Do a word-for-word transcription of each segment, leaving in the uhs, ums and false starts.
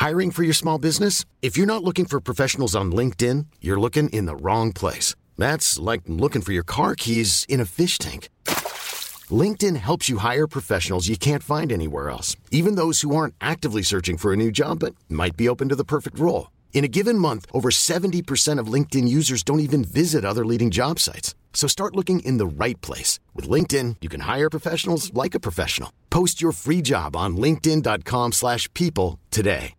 Hiring for your small business? If you're not looking for professionals on LinkedIn, you're looking in the wrong place. That's like looking for your car keys in a fish tank. LinkedIn helps you hire professionals you can't find anywhere else, even those who aren't actively searching for a new job but might be open to the perfect role. In a given month, over seventy percent of LinkedIn users don't even visit other leading job sites. So start looking in the right place. With LinkedIn, you can hire professionals like a professional. Post your free job on linkedin.com slash people today.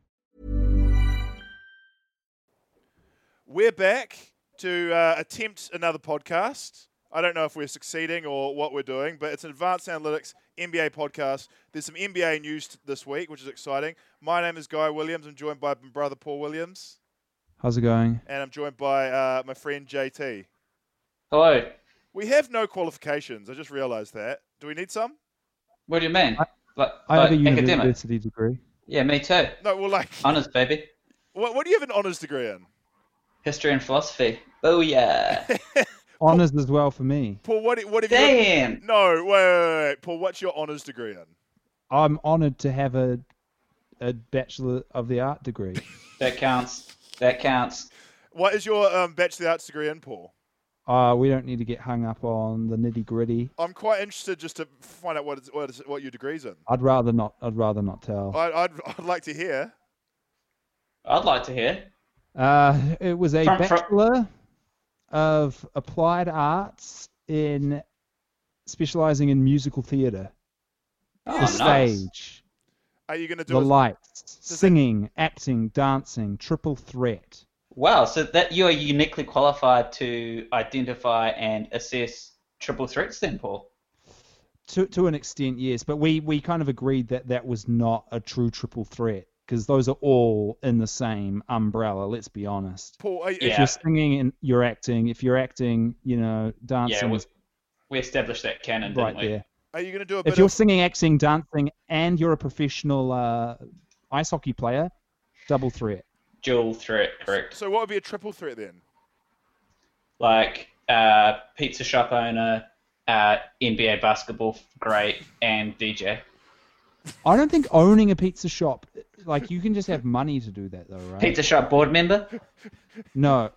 We're back to uh, attempt another podcast. I don't know if we're succeeding or what we're doing, but it's an Advanced Analytics N B A podcast. There's some N B A news t- this week, which is exciting. My name is Guy Williams. I'm joined by my brother Paul Williams. How's it going? And I'm joined by uh, my friend J T. Hello. We have no qualifications. I just realised that. Do we need some? What do you mean? I, like, I like have a academic? university degree. Yeah, me too. No, well, like... Honours, baby. What, what do you have an honours degree in? History and philosophy. Oh, yeah. Honours as well for me. Paul, what, what have Damn. you... No, wait, wait, wait. Paul, what's your honours degree in? I'm honoured to have a a Bachelor of the Art degree. That counts. That counts. What is your um, Bachelor of Arts degree in, Paul? Uh, we don't need to get hung up on the nitty gritty. I'm quite interested just to find out what it's, what, it's, what your degree's in. I'd rather not. I'd rather not tell. I'd, I'd, I'd like to hear. I'd like to hear. Uh, it was a From- from- Bachelor of Applied Arts in specialising in musical theatre. Oh, The nice. stage, Are you going to do the a, lights, that- singing, acting, dancing, triple threat. Wow, so that you are uniquely qualified to identify and assess triple threats then, Paul? To to an extent, yes, but we, we kind of agreed that that was not a true triple threat because those are all in the same umbrella. Let's be honest. Paul, are, you- If Yeah. you're singing and you're acting, if you're acting, you know, Yeah, dancing we, is we established that canon, right didn't we? there. are you going to do a bit If you're of... singing, acting, dancing, and you're a professional uh, ice hockey player, double threat. Dual threat, correct. So what would be a triple threat then? Like uh, pizza shop owner, uh, N B A basketball great, and D J. I don't think owning a pizza shop, like you can just have money to do that though, right? Pizza shop board member? No.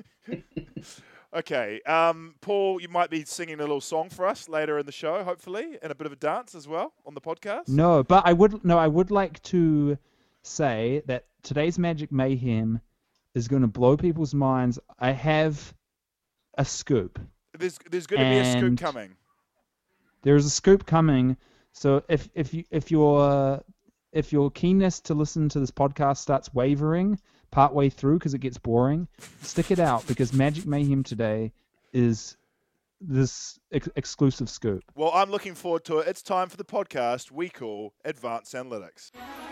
Okay, um, Paul, you might be singing a little song for us later in the show, hopefully, and a bit of a dance as well on the podcast. No, but I would no, I would like to say that today's Magic Mayhem is going to blow people's minds. I have a scoop. There's there's going to be a scoop And- coming. There is a scoop coming. So if if you if your if your keenness to listen to this podcast starts wavering partway through because it gets boring, stick it out because Magic Mayhem today is this ex- exclusive scoop. Well, I'm looking forward to it. It's time for the podcast we call Advanced Analytics.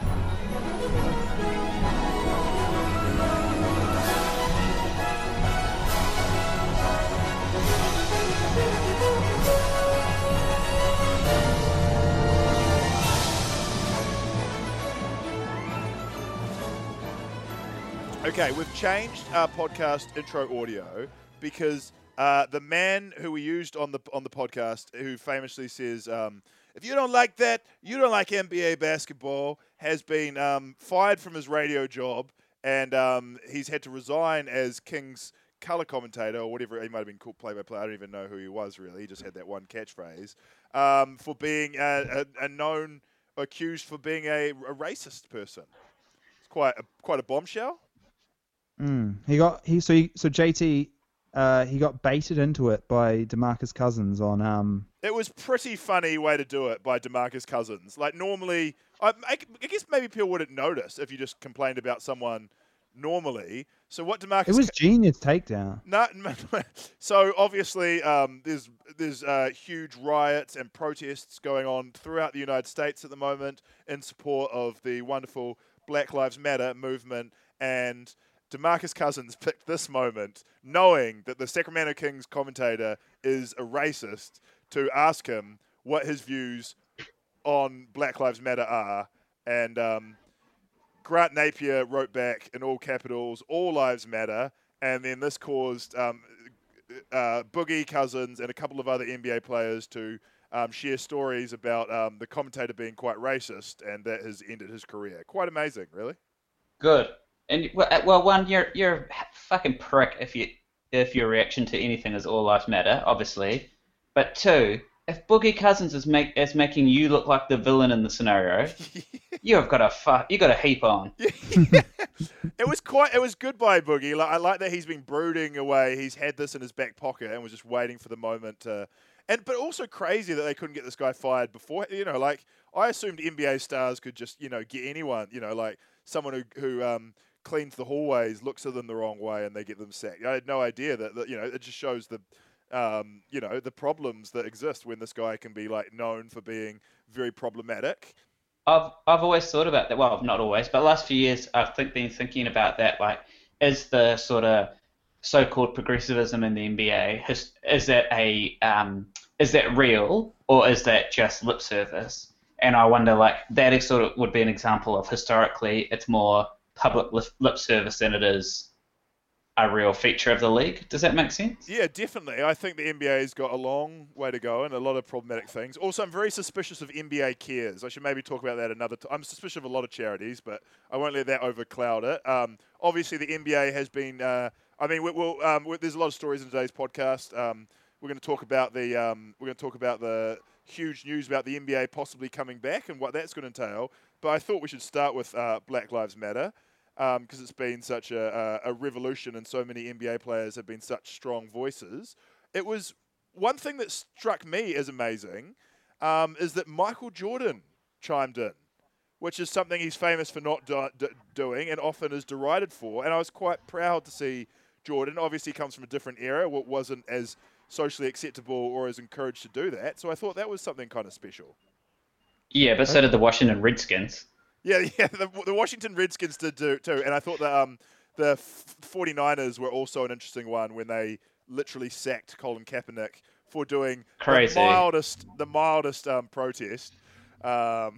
Okay, we've changed our podcast intro audio because uh, the man who we used on the on the podcast, who famously says, um, "If you don't like that, you don't like N B A basketball," has been um, fired from his radio job, and um, he's had to resign as Kings color commentator or whatever. He might have been called play-by-play. I don't even know who he was really. He just had that one catchphrase um, for being a, a, a known accused for being a, a racist person. It's quite a, quite a bombshell. Mm. He got he so he, so J T uh, he got baited into it by DeMarcus Cousins on um It was pretty funny way to do it by DeMarcus Cousins. Like normally, I, I guess maybe people wouldn't notice if you just complained about someone normally. So what DeMarcus? it was genius takedown. No, so obviously um, there's there's uh, huge riots and protests going on throughout the United States at the moment in support of the wonderful Black Lives Matter movement, and DeMarcus Cousins picked this moment, knowing that the Sacramento Kings commentator is a racist, to ask him what his views on Black Lives Matter are. And um, Grant Napier wrote back in all capitals, "All lives matter." And then this caused um, uh, Boogie Cousins and a couple of other N B A players to um, share stories about um, the commentator being quite racist, and that has ended his career. Quite amazing, really. Good. And well, uh, well, one, you're you're a fucking prick if you if your reaction to anything is all lives matter, obviously. But two, if Boogie Cousins is make is making you look like the villain in the scenario, you have got a fu- you got a heap on. Yeah. It was quite. It was good by Boogie. Like I like that he's been brooding away. He's had this in his back pocket and was just waiting for the moment to. And but also crazy that they couldn't get this guy fired before. You know, like I assumed N B A stars could just you know get anyone. You know, like someone who who um, cleans the hallways, looks at them the wrong way, and they get them sacked. I had no idea that, that you know it just shows the. Um, you know the problems that exist when this guy can be like known for being very problematic. I've I've always thought about that. Well, not always, but last few years I've think, been thinking about that. Like, is the sort of so-called progressivism in the N B A is, is that a um, is that real or is that just lip service? And I wonder, like, that is sort of would be an example of historically it's more public lip, lip service than it is a real feature of the league. Does that make sense? Yeah, definitely. I think the N B A's got a long way to go and a lot of problematic things. Also, I'm very suspicious of N B A Cares. I should maybe talk about that another time. I'm suspicious of a lot of charities, but I won't let that overcloud it. Um, obviously, the N B A has been. Uh, I mean, we, we'll, um, we, there's a lot of stories in today's podcast. Um, we're going to talk about the. Um, we're going to talk about the huge news about the N B A possibly coming back and what that's going to entail. But I thought we should start with uh, Black Lives Matter. Because um, it's been such a, a, a revolution and so many N B A players have been such strong voices. It was one thing that struck me as amazing um, is that Michael Jordan chimed in, which is something he's famous for not do, do, doing and often is derided for. And I was quite proud to see Jordan. Obviously, he comes from a different era, what wasn't as socially acceptable or as encouraged to do that. So I thought that was something kind of special. Yeah, but so did the Washington Redskins. Yeah, yeah. The, the Washington Redskins did do too, and I thought that um, the forty-niners were also an interesting one when they literally sacked Colin Kaepernick for doing Crazy. the mildest, the mildest um, protest. Um,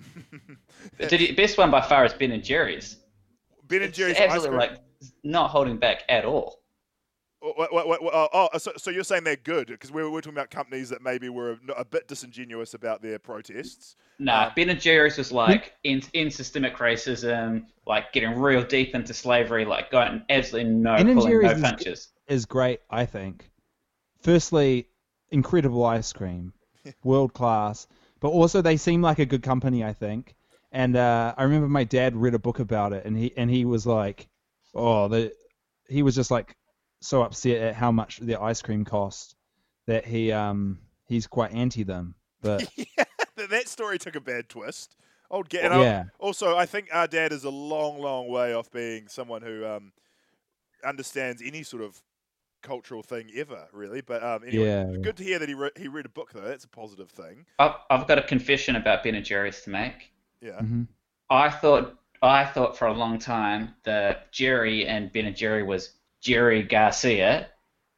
the best one by far is Ben and Jerry's. Ben and Jerry's it's absolutely like not holding back at all. What, what, what, oh, oh, so, so you're saying they're good because we were, we were talking about companies that maybe were a, a bit disingenuous about their protests. Nah, um, Ben and Jerry's was like end, end systemic racism, like getting real deep into slavery, like going absolutely no Ben and pulling, no Jerry's punches. Is, is great, I think. Firstly, incredible ice cream, world class. But also, they seem like a good company, I think. And uh, I remember my dad read a book about it, and he and he was like, oh, the he was just like. so upset at how much their ice cream cost that he um he's quite anti them. But yeah, that story took a bad twist. Old get, and yeah. Also, I think our dad is a long, long way off being someone who um understands any sort of cultural thing ever, really. But um, anyway, yeah, good to hear that he re- he read a book though. That's a positive thing. I've I've got a confession about Ben and Jerry's to make. Yeah. Mm-hmm. I thought I thought for a long time that Jerry and Ben and Jerry was Jerry Garcia,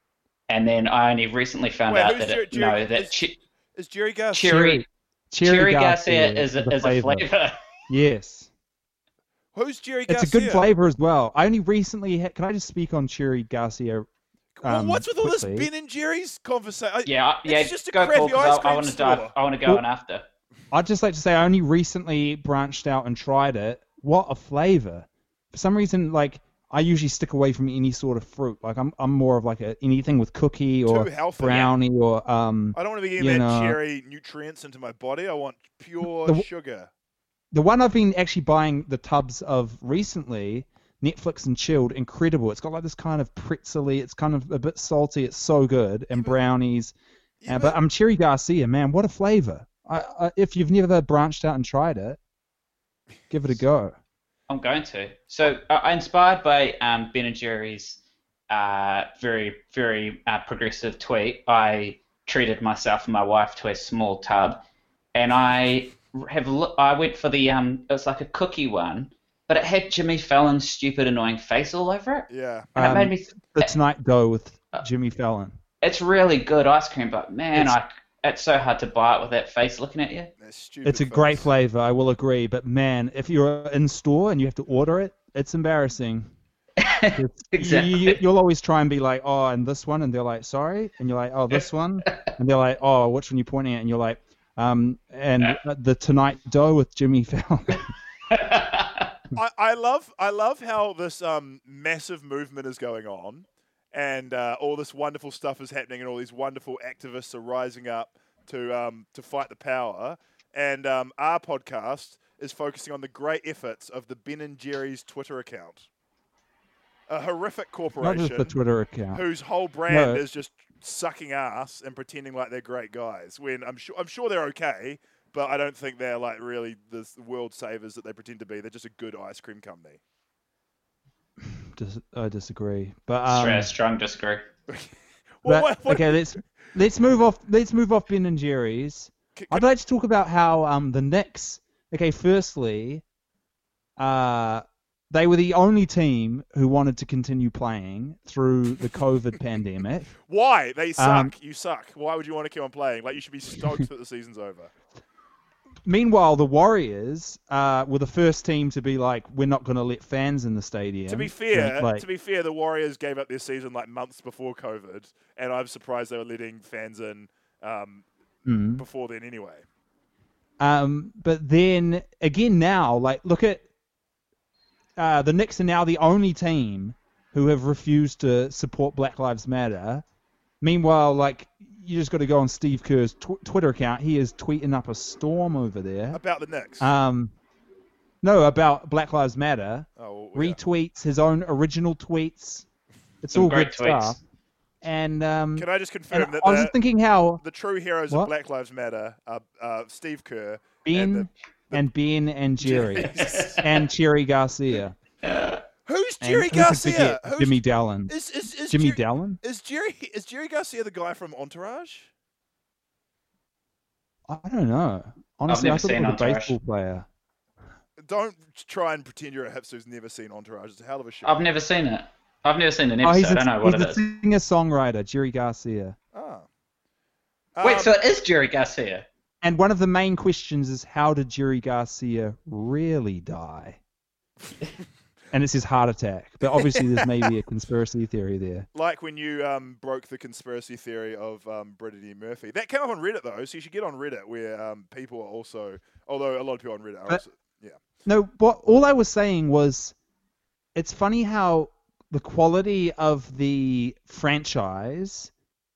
and then I only recently found Wait, out that Jer- it, Jerry, no, that is, che- is Jerry Garcia? Cherry Cherry, Cherry Garcia, Garcia is a, the is a flavor. Yes. Who's Jerry Garcia? It's a good flavor as well. I only recently ha- can I just speak on Cherry Garcia? Um, well, what's with all quickly? this Ben and Jerry's conversation? Yeah, yeah. It's just a go crappy Paul, 'cause ice I, cream I want to store. dive. I want to go Well, on after. I'd just like to say I only recently branched out and tried it. What a flavor! For some reason, like I usually stick away from any sort of fruit. Like I'm, I'm more of like a anything with cookie or Too healthy. brownie or um. I don't want to be getting you that know, cherry nutrients into my body. I want pure The- sugar. The one I've been actually buying the tubs of recently, Netflix and Chilled, incredible. It's got like this kind of pretzely. It's kind of a bit salty. It's so good, and Yeah, but- brownies. Yeah, Uh, but I'm Cherry Garcia, man. What a flavor! I, I, if you've never branched out and tried it, give it a go. I'm going to. So, uh, inspired by um, Ben and Jerry's uh, very, very uh, progressive tweet, I treated myself and my wife to a small tub, and I have lo- I went for the um, it was like a cookie one, but it had Jimmy Fallon's stupid, annoying face all over it, Yeah. and Um, it made me. Th- The Tonight Dough with Jimmy Fallon. it's really good ice cream, but man, It's- I it's so hard to buy it with that face looking at you. That stupid It's a face. great flavor, I will agree. But man, if you're in store and you have to order it, it's embarrassing. It's- Exactly. You, you'll always try and be like, oh, and this one, and they're like, sorry, and you're like, oh, this one, and they're like, oh, which one are you pointing at? And you're like, um, and the Tonight Dough with Jimmy Fallon. I, I love I love how this um, massive movement is going on, and uh, all this wonderful stuff is happening, and all these wonderful activists are rising up to um, to fight the power. And um, our podcast is focusing on the great efforts of the Ben and Jerry's Twitter account, a horrific Not corporation just the Twitter account. whose whole brand No. is just sucking ass and pretending like they're great guys. When I'm sure I'm sure they're okay, but I don't think they're like really the world savers that they pretend to be. They're just a good ice cream company. Dis- I disagree, but um, Strong, strong disagree. Well, but- what- what- okay, let's let's move off. Let's move off Ben and Jerry's. c- I'd like to talk about how um the Knicks. Okay, firstly, uh, they were the only team who wanted to continue playing through the COVID pandemic. Why? They suck. Um, you suck. Why would you want to keep on playing? Like, you should be stoked that the season's over. Meanwhile, the Warriors uh, were the first team to be like, we're not going to let fans in the stadium. To be fair, Like, to be fair, the Warriors gave up their season like months before COVID, and I'm surprised they were letting fans in um, mm. before then anyway. Um, but then again now, like, look at uh, the Knicks are now the only team who have refused to support Black Lives Matter. Meanwhile, like, you just got to go on Steve Kerr's tw- Twitter account. He is tweeting up a storm over there. About the Knicks. Um, no, about Black Lives Matter. oh, well, yeah. Retweets his own original tweets. It's Some all great good tweets. stuff. And um, Can I just confirm and that I was the, just thinking how the true heroes What? of Black Lives Matter are uh, Steve Kerr Ben and the, and Ben and Jerry and Cherry Garcia. Who's And Jerry who could Garcia? forget Who's, Jimmy Dallin. is, is, is Jimmy Jerry, Dallin? Is Jerry is Jerry Garcia the guy from Entourage? I don't know. Honestly, never I thought it seen was a Entourage. baseball player. Don't try and pretend you're a hipster who's never seen Entourage. It's a hell of a show. I've never seen it. I've never seen an Oh, episode. he's a, I don't know what he's it a is. singer-songwriter, Jerry Garcia. Ah. Wait, Um, so it is Jerry Garcia? And one of the main questions is, how did Jerry Garcia really die? And it's his heart attack. But obviously there's maybe a conspiracy theory there. like when you um, broke the conspiracy theory of um, Brittany Murphy. That came up on Reddit, though, so you should get on Reddit, where um, people are also... Although a lot of people on Reddit are But- also... Yeah. No, what all I was saying was, it's funny how the quality of the franchise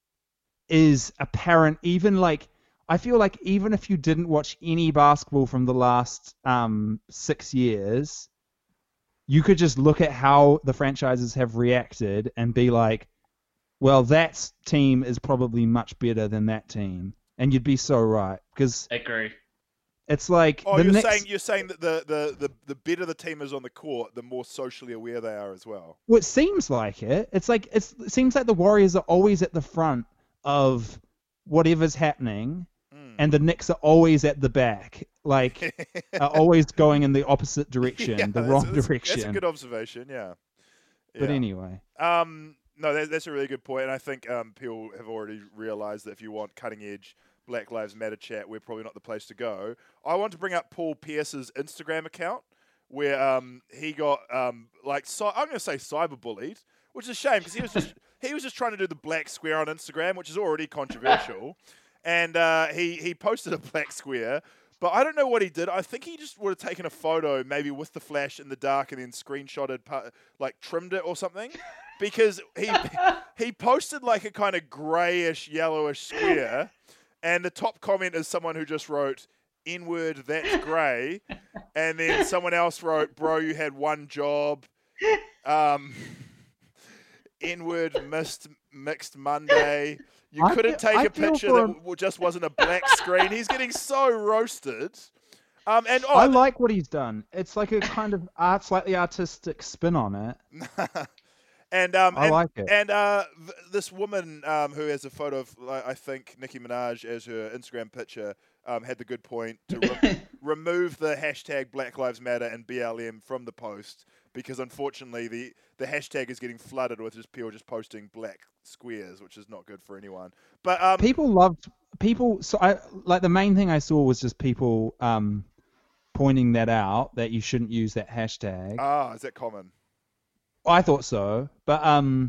is apparent. Even like, I feel like even if you didn't watch any basketball from the last um, six years, you could just look at how the franchises have reacted and be like, well, that team is probably much better than that team, and you'd be so right, because Agree. it's like Oh, the you're Knicks- saying you're saying that the, the, the, the better the team is on the court, the more socially aware they are as well. Well, it seems like it. It's like it's, it seems like the Warriors are always at the front of whatever's happening, Mm. and the Knicks are always at the back, like are always going in the opposite direction, Yeah, the that's- wrong that's- direction. That's a good observation, yeah. But Yeah. anyway, Um, no, that, that's a really good point, and I think um, people have already realised that if you want cutting-edge Black Lives Matter chat, we're probably not the place to go. I want to bring up Paul Pierce's Instagram account, where um, he got um, like cy- I'm going to say cyberbullied, which is a shame because he was just he was just trying to do the black square on Instagram, which is already controversial, and uh, he he posted a black square. But I don't know what he did. I think he just would have taken a photo, maybe with the flash in the dark, and then screenshotted, pa- like trimmed it or something, because he he posted like a kind of grayish, yellowish square, and the top comment is someone who just wrote "N-word, that's grey," and then someone else wrote, "Bro, you had one job." Um, N-word missed mixed Monday. You I couldn't feel- take I a feel picture for that him- w- just wasn't a black screen. He's getting so roasted. Um, and oh, I like what he's done. It's like a kind of art, slightly artistic spin on it. and um, I and, like it. And uh, th- this woman um, who has a photo of, like, I think, Nicki Minaj as her Instagram picture, um, had the good point to re- remove the hashtag Black Lives Matter and B L M from the post, because unfortunately the, the hashtag is getting flooded with just people just posting black squares, which is not good for anyone. But um, People loved people. So I like the main thing I saw was just people um, pointing that out, that you shouldn't use that hashtag. ah, is that common? I thought so, but um,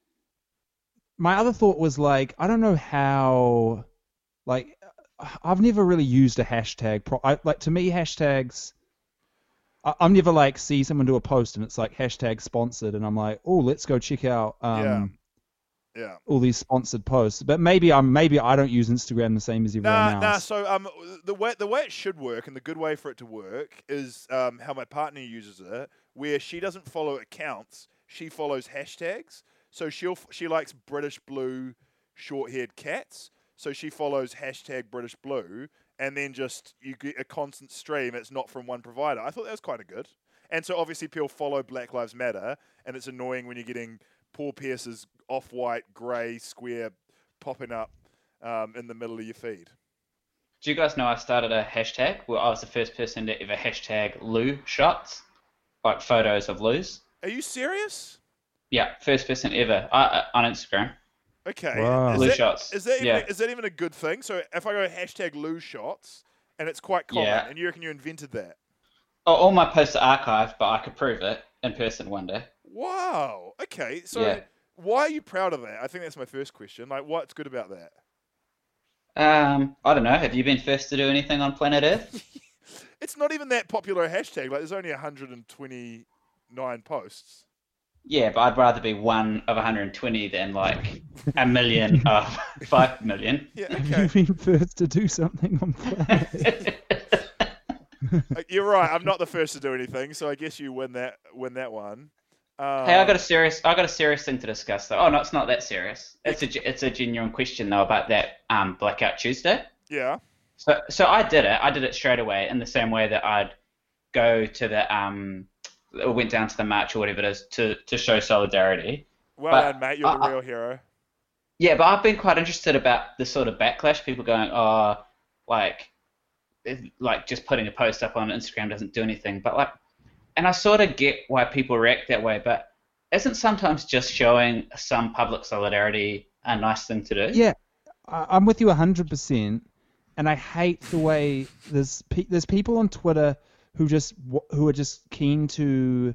my other thought was like, I don't know how, like, I've never really used a hashtag. Pro- I, like to me, hashtags I, I'm never like see someone do a post and it's like hashtag sponsored, and I'm like, oh, let's go check out um Yeah. Yeah. all these sponsored posts. But maybe I'm maybe I don't use Instagram the same as everyone Nah, else. nah. So um, the way the way it should work, and the good way for it to work, is um how my partner uses it, where she doesn't follow accounts, she follows hashtags. So she'll she likes British blue short-haired cats, so she follows hashtag British blue, and then just you get a constant stream. It's not from one provider. I thought that was kind of good. And so obviously people follow Black Lives Matter, and it's annoying when you're getting Paul Pierce's off-white grey square popping up um, in the middle of your feed. Do you guys know I started a hashtag where I was the first person to ever hashtag loo shots, like photos of loos? Are you serious? Yeah, first person ever uh, on Instagram. Okay. Wow. Is Loo that, shots. Is that, even, Yeah. is that even a good thing? So if I go hashtag loo shots, and it's quite common, Yeah. and you reckon you invented that? Oh, all my posts are archived, but I could prove it in person one day. Wow. Okay. So Yeah. why are you proud of that? I think that's my first question. Like, what's good about that? Um, I don't know. Have you been first to do anything on planet Earth? It's not even that popular a hashtag. Like, there's only one hundred twenty-nine posts. Yeah, but I'd rather be one of one hundred twenty than like a million of five million. Yeah. Have Okay. you been first to do something on planet? Uh, You're right. I'm not the first to do anything, so I guess you win that. Win that one. Um, Hey, I got a serious, I got a serious thing to discuss though. Oh no, it's not that serious. It's a, ge- it's a genuine question though about that um Blackout Tuesday. Yeah. So, so I did it. I did it straight away in the same way that I'd go to the um, or went down to the march or whatever it is to to show solidarity. Well But done, mate. You're the I- I- real hero. Yeah, but I've been quite interested about the sort of backlash. People going, oh, like, it- like just putting a post up on Instagram doesn't do anything. But like, and I sort of get why people react that way. But isn't sometimes just showing some public solidarity a nice thing to do? Yeah, I- I'm with you one hundred percent. And I hate the way there's pe- there's people on Twitter who just w- who are just keen to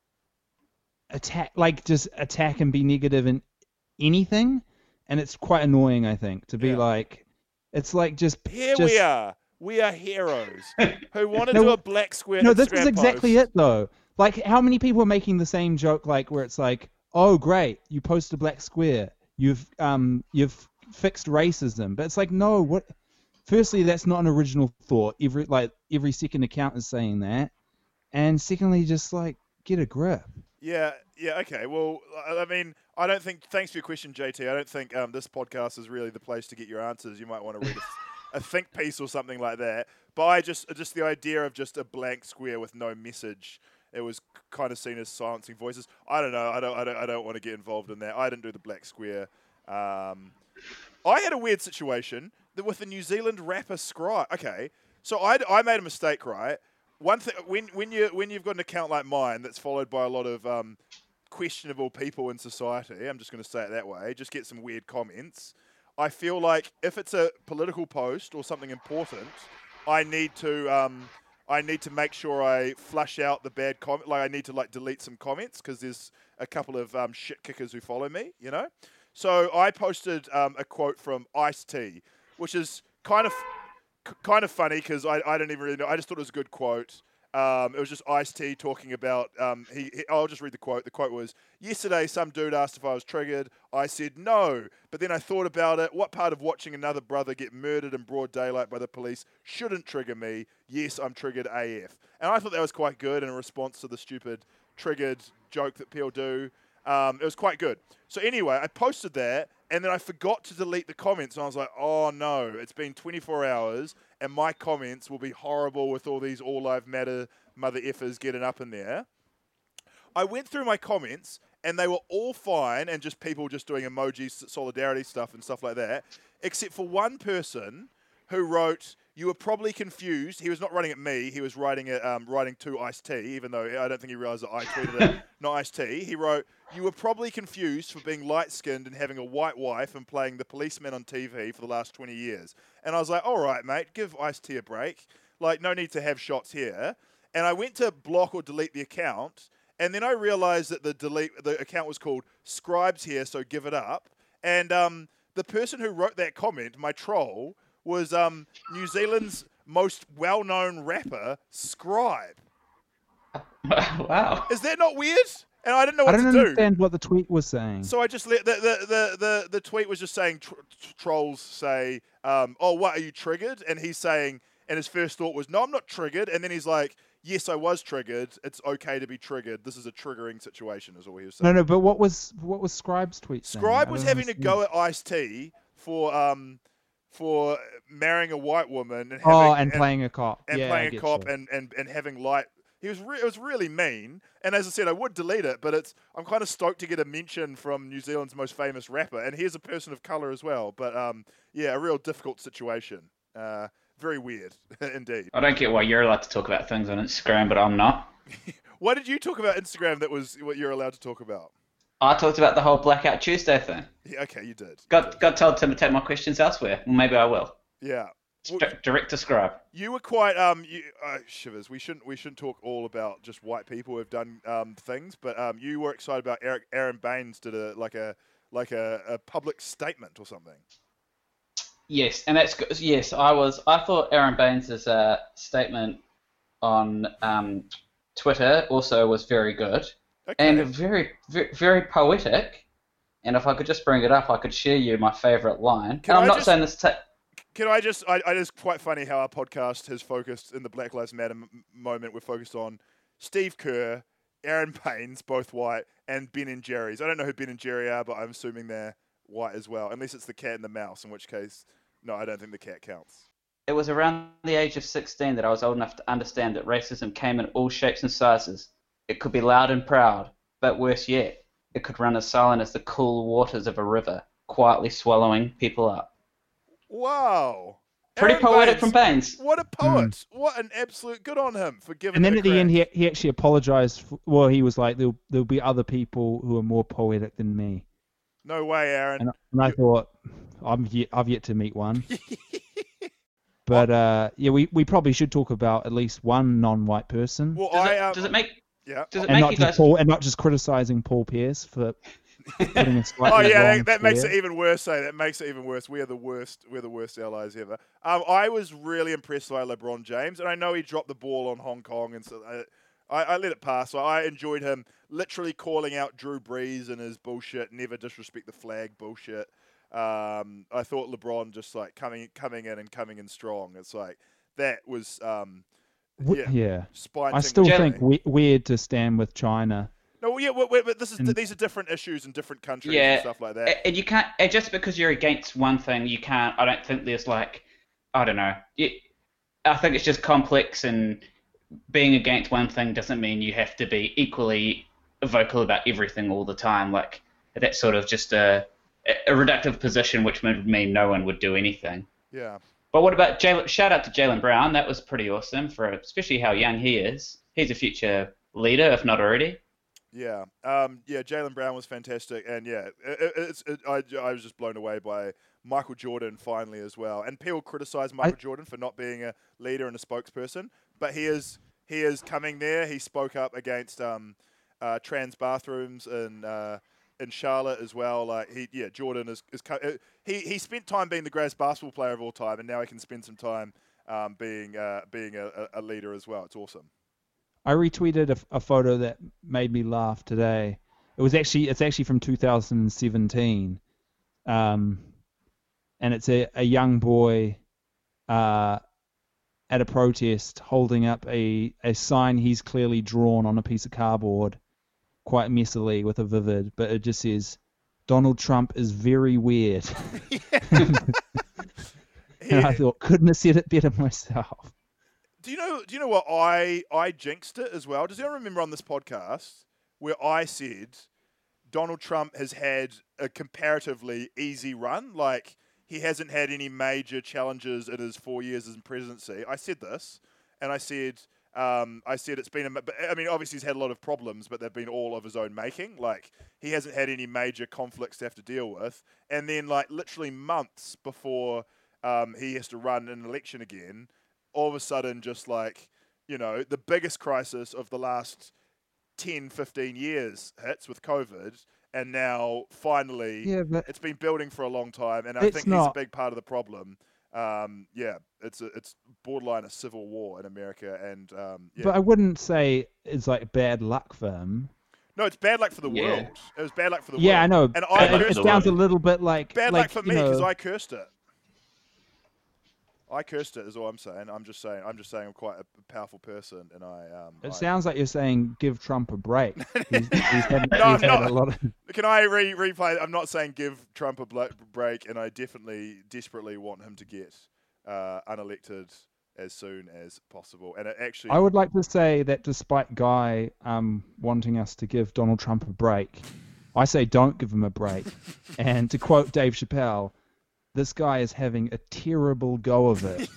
attack, like just attack and be negative in anything, and it's quite annoying. I think to be Yeah. like, it's like just Here just, we are. We are heroes who want to No, do a black square. No, this Instagram is exactly post. it though. Like, how many people are making the same joke, like where it's like, oh great, you posted a black square, you've um you've fixed racism, but it's like, no, what? Firstly, that's not an original thought. Every like every second account is saying that, and secondly, just like get a grip. Yeah, yeah, okay. Well, I I mean, I don't think. Thanks for your question, J T. I don't think um, this podcast is really the place to get your answers. You might want to read a, a think piece or something like that. But I just, just the idea of just a blank square with no message. It was kind of seen as silencing voices. I don't know. I don't. I don't. I don't want to get involved in that. I didn't do the black square. Um, I had a weird situation that with the New Zealand rapper Scry. Okay, so I, I made a mistake, right? One thing when when you when you've got an account like mine that's followed by a lot of um, questionable people in society, I'm just going to say it that way. Just get some weird comments. I feel like if it's a political post or something important, I need to um, I need to make sure I flush out the bad comment. Like I need to like delete some comments because there's a couple of um, shit kickers who follow me, you know. So I posted um, a quote from Ice-T, which is kind of kind of funny because I, I don't even really know. I just thought it was a good quote. Um, it was just Ice-T talking about. Um, he, he. I'll just read the quote. The quote was, "Yesterday, some dude asked if I was triggered. I said no, but then I thought about it. What part of watching another brother get murdered in broad daylight by the police shouldn't trigger me? Yes, I'm triggered A F." And I thought that was quite good in response to the stupid triggered joke that people do. Um, it was quite good. So anyway, I posted that, and then I forgot to delete the comments, and I was like, oh no, it's been twenty-four hours, and my comments will be horrible with all these all lives matter mother effers getting up in there. I went through my comments, and they were all fine, and just people just doing emojis, solidarity stuff, and stuff like that, except for one person who wrote, "You were probably confused." He was not writing at me. He was writing it, um, writing to Ice-T, even though I don't think he realised that I tweeted it, not Ice-T. He wrote, "You were probably confused for being light-skinned and having a white wife and playing the policeman on T V for the last twenty years." And I was like, all right, mate, give Ice-T a break. Like, no need to have shots here. And I went to block or delete the account, and then I realised that the delete the account was called Scribes here, so give it up. And um, the person who wrote that comment, my troll, was um, New Zealand's most well-known rapper, Scribe. Wow. Is that not weird? And I didn't know I what don't to do. understand what the tweet was saying. So I just let the the the the, the tweet was just saying tr- tr- trolls say, um, "Oh, what are you triggered?" And he's saying, and his first thought was, "No, I'm not triggered." And then he's like, "Yes, I was triggered. It's okay to be triggered. This is a triggering situation," is all he was saying. No, no, but what was what was Scribe's tweet saying? Scribe I was don't having to understand. go at Ice-T for um for marrying a white woman and having, Oh, and playing a cop. and yeah, I playing a get cop you. and, and, and having light. He was re- it was really mean. And as I said, I would delete it, but it's I'm kind of stoked to get a mention from New Zealand's most famous rapper, and he's a person of color as well. But um, yeah, a real difficult situation. Uh, very weird indeed. I don't get why you're allowed to talk about things on Instagram, but I'm not. What did you talk about Instagram that was what you're allowed to talk about? I talked about the whole Blackout Tuesday thing. Yeah, okay, you did. Got got told to take my questions elsewhere. Well, maybe I will. Yeah. Well, St- direct to Scribe. You were quite um you uh, shivers. We shouldn't we shouldn't talk all about just white people who have done um things, but um you were excited about Eric Aaron Baines did a like a like a, a public statement or something. Yes, and that's good. Yes, I was. I thought Aaron Baines' uh, statement on um, Twitter also was very good Okay. and very, very very poetic. And if I could just bring it up, I could share you my favorite line. Can and I'm I not just- saying this. Ta- Can I just I, I just quite funny how our podcast has focused in the Black Lives Matter m- moment. We're focused on Steve Kerr, Aaron Baines, both white, and Ben and Jerry's. I don't know who Ben and Jerry are, but I'm assuming they're white as well, unless it's the cat and the mouse, in which case, no, I don't think the cat counts. It was around the age of sixteen that I was old enough to understand that racism came in all shapes and sizes. It could be loud and proud, but worse yet, it could run as silent as the cool waters of a river, quietly swallowing people up. Wow. Pretty Aaron poetic Baines, from Baines. What a poet. What an absolute good on him for giving And then it a at the end, crack. he he actually apologized. For, well, he was like, "There'll there'll be other people who are more poetic than me." No way, Aaron. And, and I thought, I'm yet, I've yet to meet one. But uh, yeah, we, we probably should talk about at least one non-white person, Well, Does I it, um, does it make yeah. does it and make not you just guys Paul, and not just criticizing Paul Pierce for putting a slightly Oh yeah, wrong that, that makes it square. even worse. Say that makes it even worse. We are the worst. We're the worst allies ever. Um, I was really impressed by LeBron James, and I know he dropped the ball on Hong Kong, and so I, I, I let it pass. So I enjoyed him literally calling out Drew Brees and his bullshit, never disrespect the flag bullshit. Um, I thought LeBron just like coming coming in and coming in strong. It's like that was um, W- yeah, yeah. spine. I still tingling think for me. we- weird to stand with China. No, well, yeah, but, but this is And- these are different issues in different countries Yeah, and stuff like that. A- and you can't and just because you're against one thing, you can't. I don't think there's like, I don't know. It, I think it's just complex, and being against one thing doesn't mean you have to be equally vocal about everything all the time. Like that's sort of just a a reductive position, which would mean no one would do anything. Yeah. But what about Jalen? Shout out to Jalen Brown. That was pretty awesome for especially how young he is. He's a future leader, if not already. Yeah, um, yeah. Jalen Brown was fantastic, and yeah, it, it, it's. It, I, I was just blown away by Michael Jordan finally as well. And people criticize Michael I- Jordan for not being a leader and a spokesperson, but he is. He is coming there. He spoke up against um, uh, trans bathrooms in uh, in Charlotte as well. Like he, yeah, Jordan is. is co- uh, he he spent time being the greatest basketball player of all time, and now he can spend some time um, being uh, being a, a leader as well. It's awesome. I retweeted a, a photo that made me laugh today. It was actually it's actually from two thousand seventeen, um, and it's a, a young boy uh, at a protest holding up a, a sign he's clearly drawn on a piece of cardboard, quite messily with a vivid, but it just says, "Donald Trump is very weird." And I thought, couldn't have said it better myself. Do you know? Do you know what I I jinxed it as well? Does anyone remember on this podcast where I said Donald Trump has had a comparatively easy run? Like he hasn't had any major challenges in his four years in presidency. I said this, and I said um, I said it's been. A, but, I mean, obviously he's had a lot of problems, but they've been all of his own making. Like he hasn't had any major conflicts to have to deal with. And then, like literally months before um, he has to run an election again, all of a sudden, just like, you know, the biggest crisis of the last ten, fifteen years hits with COVID. And now, finally, Yeah, but it's been building for a long time. And I It's think he's not- a big part of the problem. Um, yeah, it's a, it's borderline a civil war in America, and um, yeah. But I wouldn't say it's like bad luck for him. No, it's bad luck for the Yeah. world. It was bad luck for the Yeah, world. I know. And I It, it cursed sounds it. a little bit like Bad like, luck for you me because know, I cursed it. I cursed it is all I'm saying. I'm just saying. I'm just saying I'm quite a powerful person, and I. Um, It I, sounds like you're saying give Trump a break. He's, he's had, No, he's I'm had not. a lot of. Can I re replay? I'm not saying give Trump a bl- break, and I definitely, desperately want him to get uh, unelected as soon as possible. And it actually, I would like to say that despite Guy um, wanting us to give Donald Trump a break, I say don't give him a break. And to quote Dave Chappelle, this guy is having a terrible go of it.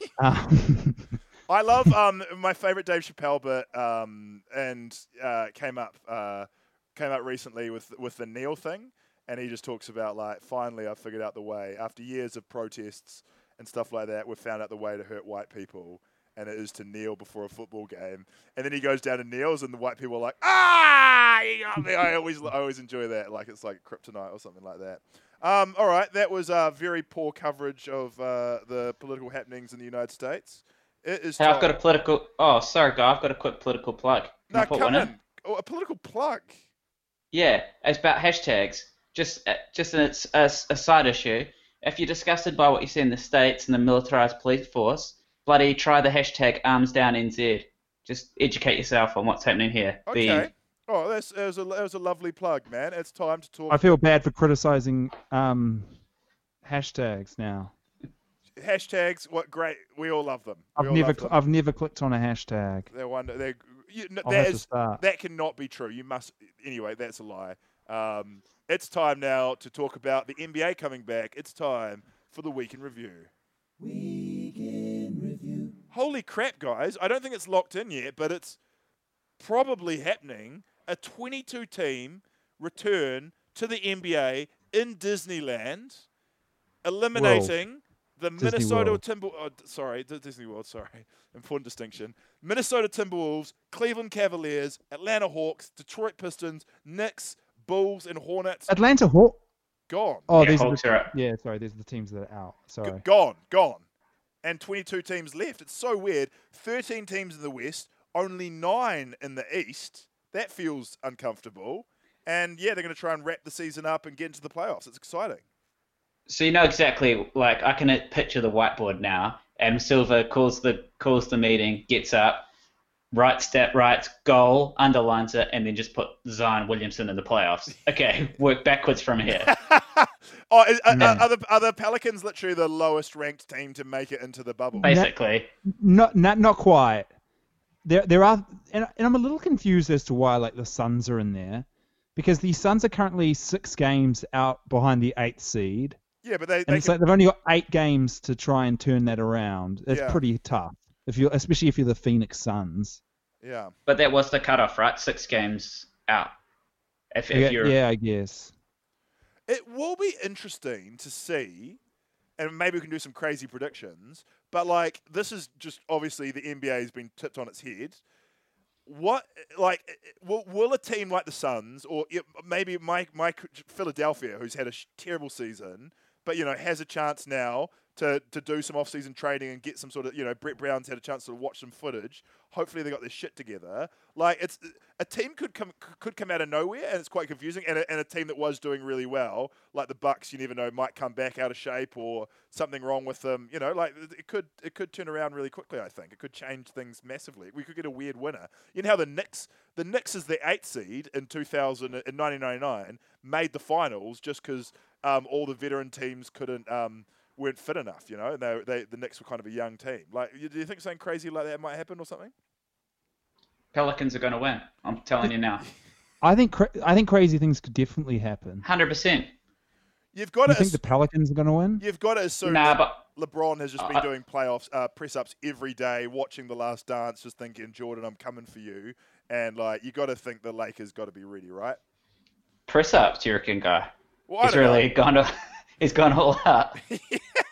um, I love um my favorite Dave Chappelle bit um and uh, came up uh came up recently with with the Neil thing, and he just talks about like finally I figured out the way after years of protests and stuff like that. We've found out the way to hurt white people, and it is to kneel before a football game. And then he goes down and kneels, and the white people are like, ah, you got me. I always I always enjoy that, like it's like kryptonite or something like that. Um, all right, that was uh, very poor coverage of uh, the political happenings in the United States. It is. Hey, I've got a time- political. Oh, sorry, guy. I've got a quick political plug. Can No, I put come one in? in. Oh, a political plug. Yeah, it's about hashtags. Just, uh, just a, a, a side issue. If you're disgusted by what you see in the States and the militarized police force, bloody try the hashtag arms down N Z. Just educate yourself on what's happening here. The Okay. end. Oh, that's that was, a, that was a lovely plug, man. It's time to talk. I feel bad for criticizing um, hashtags now. Hashtags. What great. We all love them. We I've all never love them. I've never clicked on a hashtag. They're wonder. They're, you, no, I'll that have to is start. that cannot be true. You must. Anyway, that's a lie. Um, it's time now to talk about the N B A coming back. It's time for the week in review. Week in review. Holy crap, guys! I don't think it's locked in yet, but it's probably happening. A twenty-two team return to the N B A in Disneyland, eliminating the Disney Minnesota World. Timber. Oh, d- sorry, D- Disney World. Sorry, important distinction. Minnesota Timberwolves, Cleveland Cavaliers, Atlanta Hawks, Detroit Pistons, Knicks, Bulls, and Hornets. Atlanta Hawk. Gone. Oh, Yeah, these are Hawks the, are up. yeah. Sorry, these are the teams that are out. G- Sorry. gone. Gone. And twenty-two teams left. It's so weird. thirteen teams in the West, only nine in the East. That feels uncomfortable. And yeah, they're going to try and wrap the season up and get into the playoffs. It's exciting. So you know exactly, like I can picture the whiteboard now. Adam Silver calls the calls the meeting, gets up, writes that writes goal, underlines it, and then just put Zion Williamson in the playoffs. Okay, work backwards from here. oh, is, are, Yeah. are, the, are the Pelicans literally the lowest ranked team to make it into the bubble? Basically, Not not not quite. There there are, and, and I'm a little confused as to why like the Suns are in there, because the Suns are currently six games out behind the eighth seed, Yeah, but they, and they it's can, like they've only got eight games to try and turn that around. It's Yeah. pretty tough if you, especially if you're the Phoenix Suns. yeah. but that was the cutoff, right? Six games out. If, if Yeah, you're yeah, I guess. It will be interesting to see, and maybe we can do some crazy predictions, but like this is just obviously the N B A has been tipped on its head. What, like, will, will a team like the Suns, or yeah, maybe my, my Philadelphia, who's had a sh- terrible season, but, you know, has a chance now to, to do some off-season training and get some sort of, you know, Brett Brown's had a chance to watch some footage. Hopefully they got their shit together. Like, it's a team could come could come out of nowhere, and it's quite confusing. And a, and a team that was doing really well, like the Bucks, you never know, might come back out of shape or something wrong with them. You know, like it could it could turn around really quickly. I think it could change things massively. We could get a weird winner. You know how the Knicks the Knicks is the eighth seed in two thousand in nineteen ninety-nine made the finals just because um, all the veteran teams couldn't. Um, weren't fit enough, you know, and they, they the Knicks were kind of a young team. Like, you- do you think something crazy like that might happen or something? Pelicans are going to win. I'm telling you now, I think cra- I think crazy things could definitely happen. one hundred percent. You've got You to think the Pelicans are going to win? you've got to assume Nah, that but LeBron has just been Uh, doing playoffs uh, press ups every day, watching The Last Dance, just thinking, Jordan, I'm coming for you. And like, you got to think the Lakers got to be ready, right? press ups, do you reckon, guy? Well, I He's don't know. really gone. To, he's gone all out.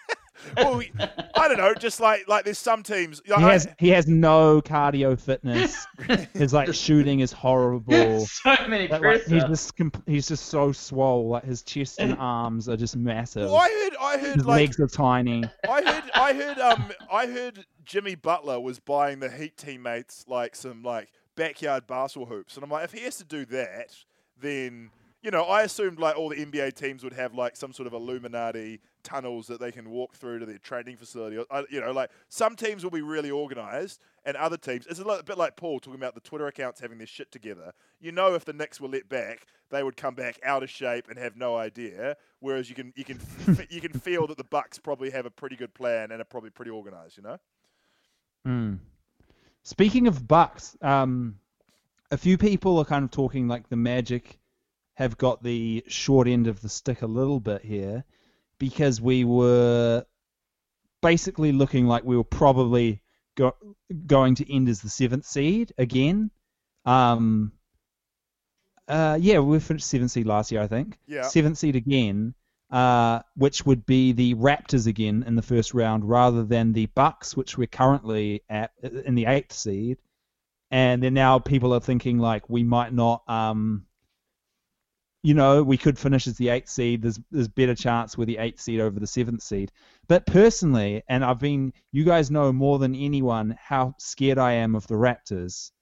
well, we- I don't know. Just like like there's some teams. Like, He has I, he has no cardio fitness. His like shooting is horrible. So many Like, press he's ups. just comp- he's just so swole. Like his chest and arms are just massive. well, I heard I heard His like legs are tiny. I heard I heard um I heard Jimmy Butler was buying the Heat teammates like some like backyard basketball hoops, and I'm like, if he has to do that, then you know I assumed like all the N B A teams would have like some sort of Illuminati tunnels that they can walk through to their training facility. Or, uh, you know, like some teams will be really organized, and other teams it's a, lot, a bit like Paul talking about the Twitter accounts having their shit together. You know, if the Knicks were let back, they would come back out of shape and have no idea. Whereas you can you can f- you can feel that the Bucks probably have a pretty good plan and are probably pretty organized. You know. Mm. Speaking of Bucks, um, a few people are kind of talking like the Magic have got the short end of the stick a little bit here because we were basically looking like we were probably go- going to end as the seventh seed again. Um, uh, yeah, we finished seventh seed last year, I think. Yeah. Seventh seed again. Uh, which would be the Raptors again in the first round rather than the Bucks, which we're currently at in the eighth seed. And then now people are thinking like we might not, um, you know, we could finish as the eighth seed. There's there's better chance with the eighth seed over the seventh seed. But personally, and I've been, you guys know more than anyone how scared I am of the Raptors.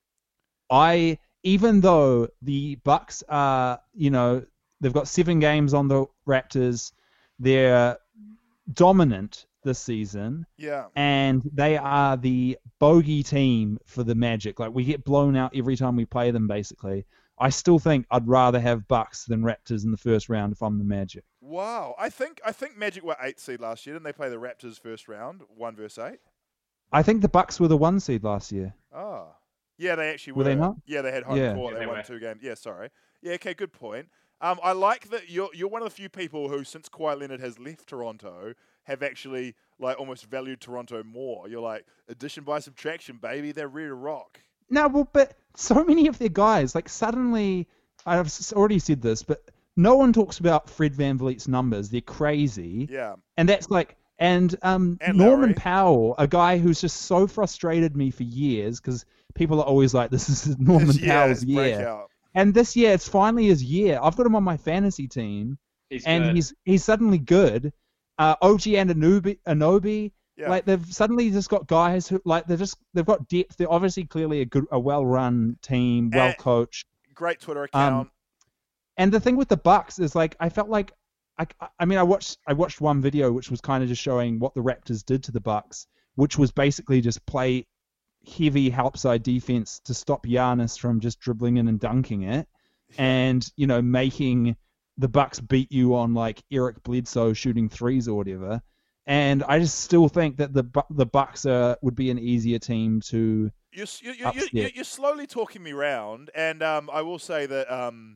I, even though the Bucks are, you know, they've got seven games on the Raptors. They're dominant this season. Yeah. And they are the bogey team for the Magic. Like, we get blown out every time we play them, basically. I still think I'd rather have Bucks than Raptors in the first round if I'm the Magic. Wow. I think I think Magic were eighth seed last year. Didn't they play the Raptors first round, one versus eight? I think the Bucks were the one seed last year. Oh. Yeah, they actually were. Were they not? Yeah, they had home Yeah. court. Yeah, they, they won were. two games. Yeah, sorry. Yeah, okay, good point. Um, I like that you're you're one of the few people who, since Kawhi Leonard has left Toronto, have actually like almost valued Toronto more. You're like, addition by subtraction, baby. They're ready to rock. No, well, but so many of their guys, like suddenly, I've s- already said this, but no one talks about Fred VanVleet's numbers. They're crazy. Yeah. And that's like, and um, And Norman Lowry. Powell, a guy who's just so frustrated me for years, because people are always like, this is Norman This year Powell's is year. breakout. And this year, it's finally his year. I've got him on my fantasy team, He's and good. he's he's suddenly good. Uh, O G and Anunoby, Anobi, Yeah. like they've suddenly just got guys who like they're just they've got depth. They're obviously clearly a good, a well-run team, well And- coached. Great Twitter account. And the thing with the Bucks is like I felt like I, I mean I watched I watched one video which was kind of just showing what the Raptors did to the Bucks, which was basically just play heavy help side defense to stop Giannis from just dribbling in and dunking it, and you know making the Bucks beat you on like Eric Bledsoe shooting threes or whatever. And I just still think that the Bu- the Bucks are, would be an easier team to. You're, s- you you you upset. you you're slowly talking me round, and um, I will say that um,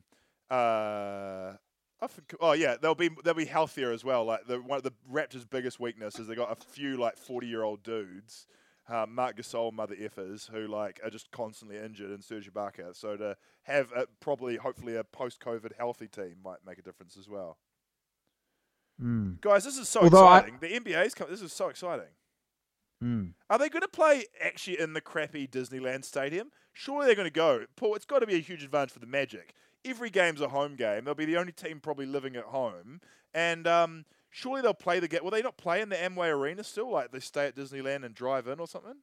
uh, I think, oh yeah, they'll be they'll be healthier as well. Like the one of the Raptors' biggest weakness is they got a few like forty year old dudes, uh, Mark Gasol, mother effers, who like are just constantly injured, and Serge Ibaka. So to have a, probably hopefully a post COVID healthy team might make a difference as well. Mm, Guys, this is so Although I- exciting. The N B A's come. This is so exciting. mm. Are they going to play actually in the crappy Disneyland Stadium? Surely they're going to go. Paul, it's got to be a huge advantage for the Magic. Every game's a home game. They'll be the only team probably living at home. And um, surely they'll play the game. Will they not play in the Amway Arena still? Like they stay at Disneyland and drive in or something?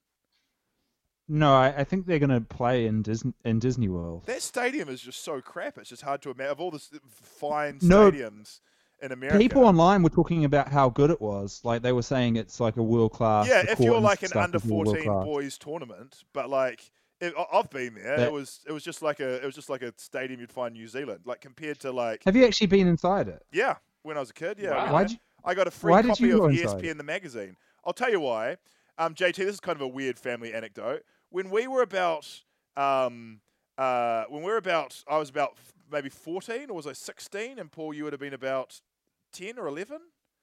No, I, I think they're going to play in Disney in Disney World. That stadium is just so crap. It's just hard to imagine. Of all the s- fine No. stadiums in America. People online were talking about how good it was. Like they were saying it's like a world class. Yeah, if you're like an under fourteen boys tournament, but like it, I- I've been there. That- it was it was just like a it was just like a stadium you'd find in New Zealand. Like compared to like Have you actually been inside it? yeah, when I was a kid, yeah. I Wow. went Why'd there. you- I got a free why did copy you go of inside? E S P N the magazine. I'll tell you why. Um, J T, this is kind of a weird family anecdote. When we were about um, uh, when we were about I was about f- maybe fourteen or was I sixteen, and Paul, you would have been about ten or eleven.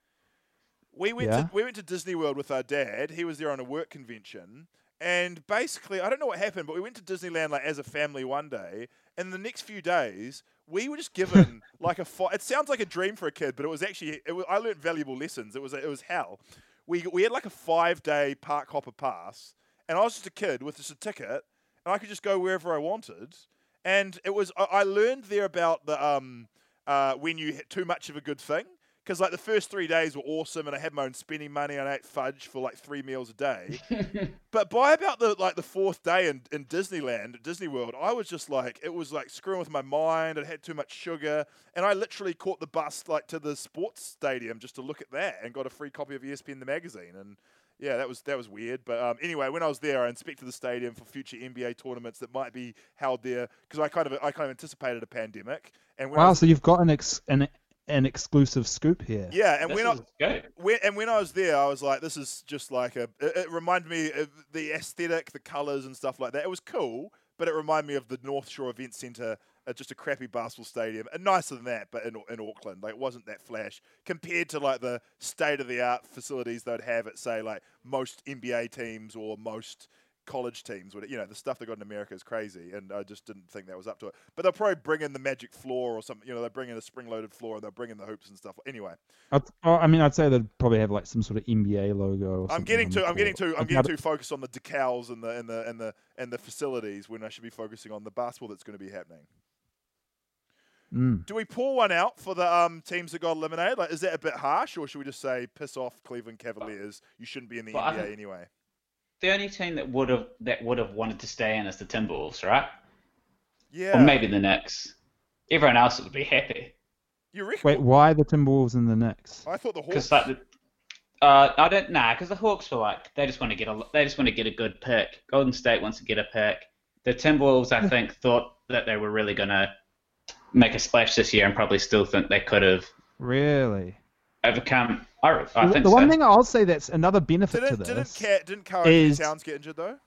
We went Yeah. to we went to Disney World with our dad. He was there on a work convention, and basically, I don't know what happened, but we went to Disneyland like as a family one day, and the next few days we were just given like a. Fi- it sounds like a dream for a kid, but it was actually. It was, I learned valuable lessons. It was it was hell. we we had like a five day park hopper pass, and I was just a kid with just a ticket, and I could just go wherever I wanted. And it was I, I learned there about the um uh when you hit too much of a good thing. Because like the first three days were awesome, and I had my own spending money, and I ate fudge for like three meals a day. But by about the like the fourth day in, in Disneyland, at Disney World, I was just like it was like screwing with my mind. It had too much sugar, and I literally caught the bus like to the sports stadium just to look at that, and got a free copy of E S P N the magazine. And yeah, that was that was weird. But um, anyway, when I was there, I inspected the stadium for future N B A tournaments that might be held there because I kind of I kind of anticipated a pandemic. And when I Wow, was, so you've got an ex an an exclusive scoop here. yeah, and This when I is good. when, and when I was there, I was like, this is just like a. It, it reminded me of the aesthetic, the colors, and stuff like that. It was cool, but it reminded me of the North Shore Event Centre, uh, just a crappy basketball stadium, and nicer than that, but in in Auckland, like it wasn't that flash compared to like the state of the art facilities they'd have at say like most N B A teams or most college teams. Would you know the stuff they got in America is crazy, and I just didn't think that was up to it. But they'll probably bring in the magic floor or something. You know, they bring in a spring-loaded floor and they'll bring in the hoops and stuff. Anyway, I'd, oh, I mean, I'd say they'd probably have like some sort of N B A logo. Or I'm something getting on too. the I'm getting court. too. I'm Like, getting how too focused on the decals and the and the and the and the facilities when I should be focusing on the basketball that's going to be happening. do- Mm. Do we pour one out for the um, teams that got eliminated? Like, is that a bit harsh, or should we just say piss off Cleveland Cavaliers? You shouldn't be in the Well, I N B A think- anyway. The only team that would have that would have wanted to stay in is the Timberwolves, right? Yeah. Or maybe the Knicks. Everyone else would be happy You reckon? Wait, why the Timberwolves and the Knicks? I thought the Hawks. because like the. Uh, I don't nah, because the Hawks were like they just want to get a they just want to get a good pick. Golden State wants to get a pick. The Timberwolves, I think, thought that they were really gonna make a splash this year, and probably still think they could have Really? overcome. I, I The- think the so. one thing I'll say that's another benefit didn't to didn't this. Cat, didn't Karl Anthony is- Towns get injured though?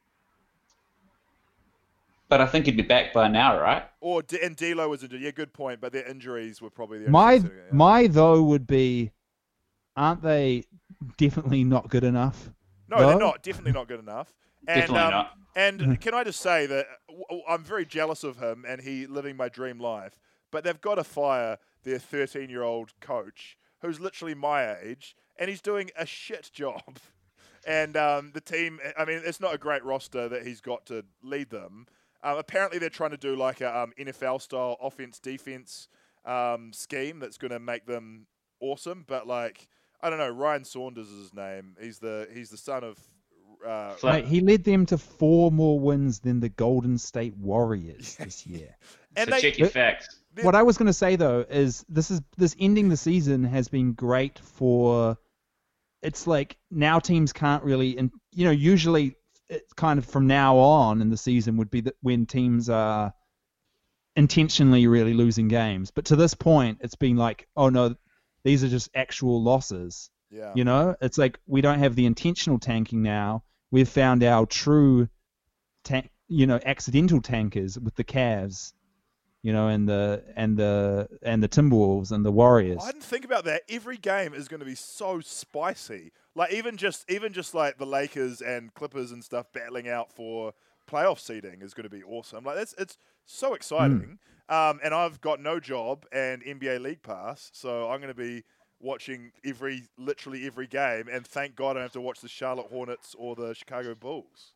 But I think he'd be back by now, right? Or D- and D'Lo was injured. Yeah, good point. But their injuries were probably the only My things that- yeah. my though would be, aren't they definitely not good enough? No, they're No? not. Definitely not good enough. And, Definitely um, not. And can I just say that w- w- I'm very jealous of him and he living my dream life. But they've got to fire their thirteen-year-old coach, who's literally my age, and he's doing a shit job. And um, the team, I mean, it's not a great roster that he's got to lead them. Um, apparently, they're trying to do like a um, N F L-style offense-defense um, scheme that's going to make them awesome. But like, I don't know, Ryan Saunders is his name. He's the he's the son of. Uh, Fla- Mate, he led them to four more wins than the Golden State Warriors this year. and so they, check your facts. They're- What I was going to say though is this is this ending the season has been great for. It's like now teams can't really, and you know, usually it's kind of from now on in the season would be that when teams are intentionally really losing games. But to this point, it's been like, oh no, these are just actual losses. yeah. You know, it's like we don't have the intentional tanking now. We've found our true, tank, you know, accidental tankers with the Cavs, you know, and the and the and the Timberwolves and the Warriors. I didn't think about that. Every game is going to be so spicy. Like even just even just like the Lakers and Clippers and stuff battling out for playoff seeding is going to be awesome. Like that's it's so exciting. Um, and I've got no job and N B A League Pass, so I'm going to be watching every literally every game. And thank God I don't have to watch the Charlotte Hornets or the Chicago Bulls.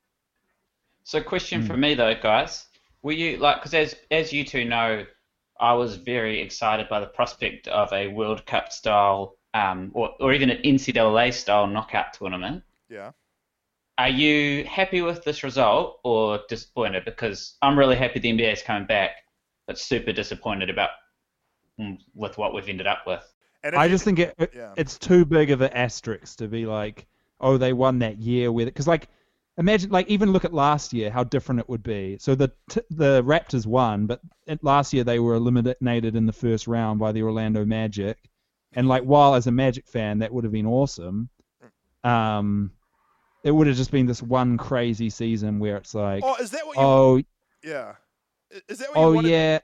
So, question for me though, guys, were you like because as as you two know, I was very excited by the prospect of a World Cup style, um, or or even an N C double A style knockout tournament. Yeah. Are you happy with this result or disappointed? Because I'm really happy the N B A is coming back, but super disappointed about mm, with what we've ended up with. And if I you- just think it, it- yeah. it's too big of an asterisk to be like, oh, they won that year with it. Because like, imagine like even look at last year, how different it would be. So the t- the Raptors won, but it, last year they were eliminated in the first round by the Orlando Magic. And like, while as a Magic fan that would have been awesome, um, it would have just been this one crazy season where it's like, Oh, is that what you? oh, Yeah. I- Is that what you oh wanted? yeah,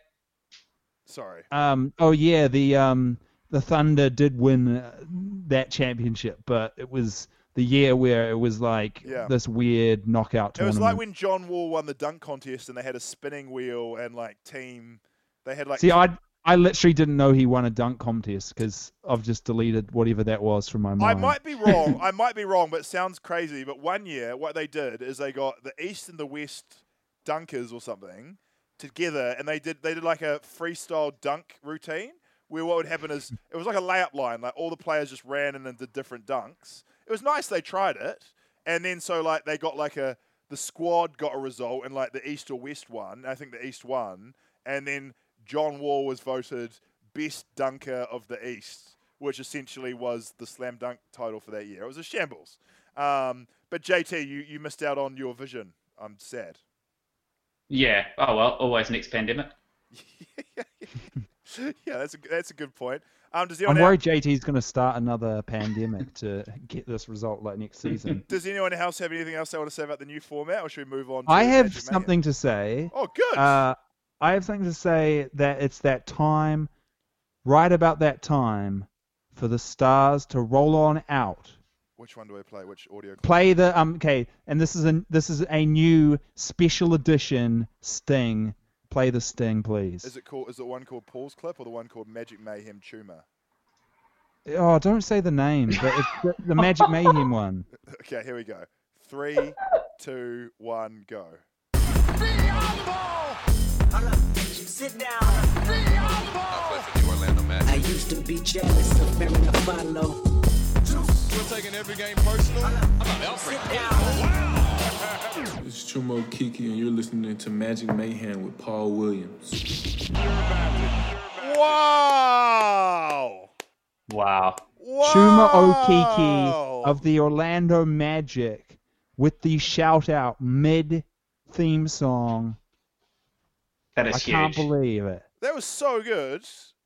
Sorry. um, oh yeah, the um, the Thunder did win uh, that championship, but it was the year where it was like Yeah. this weird knockout It tournament. was like when John Wall won the dunk contest and they had a spinning wheel and like team. They had like See, I'd I literally didn't know he won a dunk contest because I've just deleted whatever that was from my mind. I might be wrong. I might be wrong, but it sounds crazy. But one year, what they did is they got the East and the West dunkers or something together, and they did they did like a freestyle dunk routine where what would happen is it was like a layup line. Like all the players just ran in and did different dunks. It was nice. They tried it, and then so like they got like a the squad got a result, and like the East or West won. I think the East won, and then John Wall was voted best dunker of the East, which essentially was the slam dunk title for that year. It was a shambles. Um, but J T, you, you missed out on your vision. I'm sad. Yeah. Oh well, always next pandemic. Yeah, that's a that's a good point. Um, does I'm anyone worried J T's going to start another pandemic to get this result like next season. Does anyone else have anything else they want to say about the new format, or should we move on to I have Magic Mayhem? something to say. Oh, good. Uh, I have something to say that it's that time, right about that time, for the stars to roll on out. Which one do I play? Which audio clip? Play the um. Okay, and this is a this is a new special edition Sting. Play the Sting, please. Is it called? Is it one called Paul's Clip or the one called Magic Mayhem Tumor? Oh, don't say the name, but it's the, the Magic Mayhem one. Okay, here we go. Three, two, one, go. Sit down. I used to be jealous of Mary Follow. We're taking every game personal. I'm not Alfred. Sit down. It's Chumo Kiki, and you're listening to Magic Mayhem with Paul Williams. Wow! Wow. Wow! Chuma Okiki of the Orlando Magic with the shout out mid theme song. That is I huge. can't believe it. That was so good.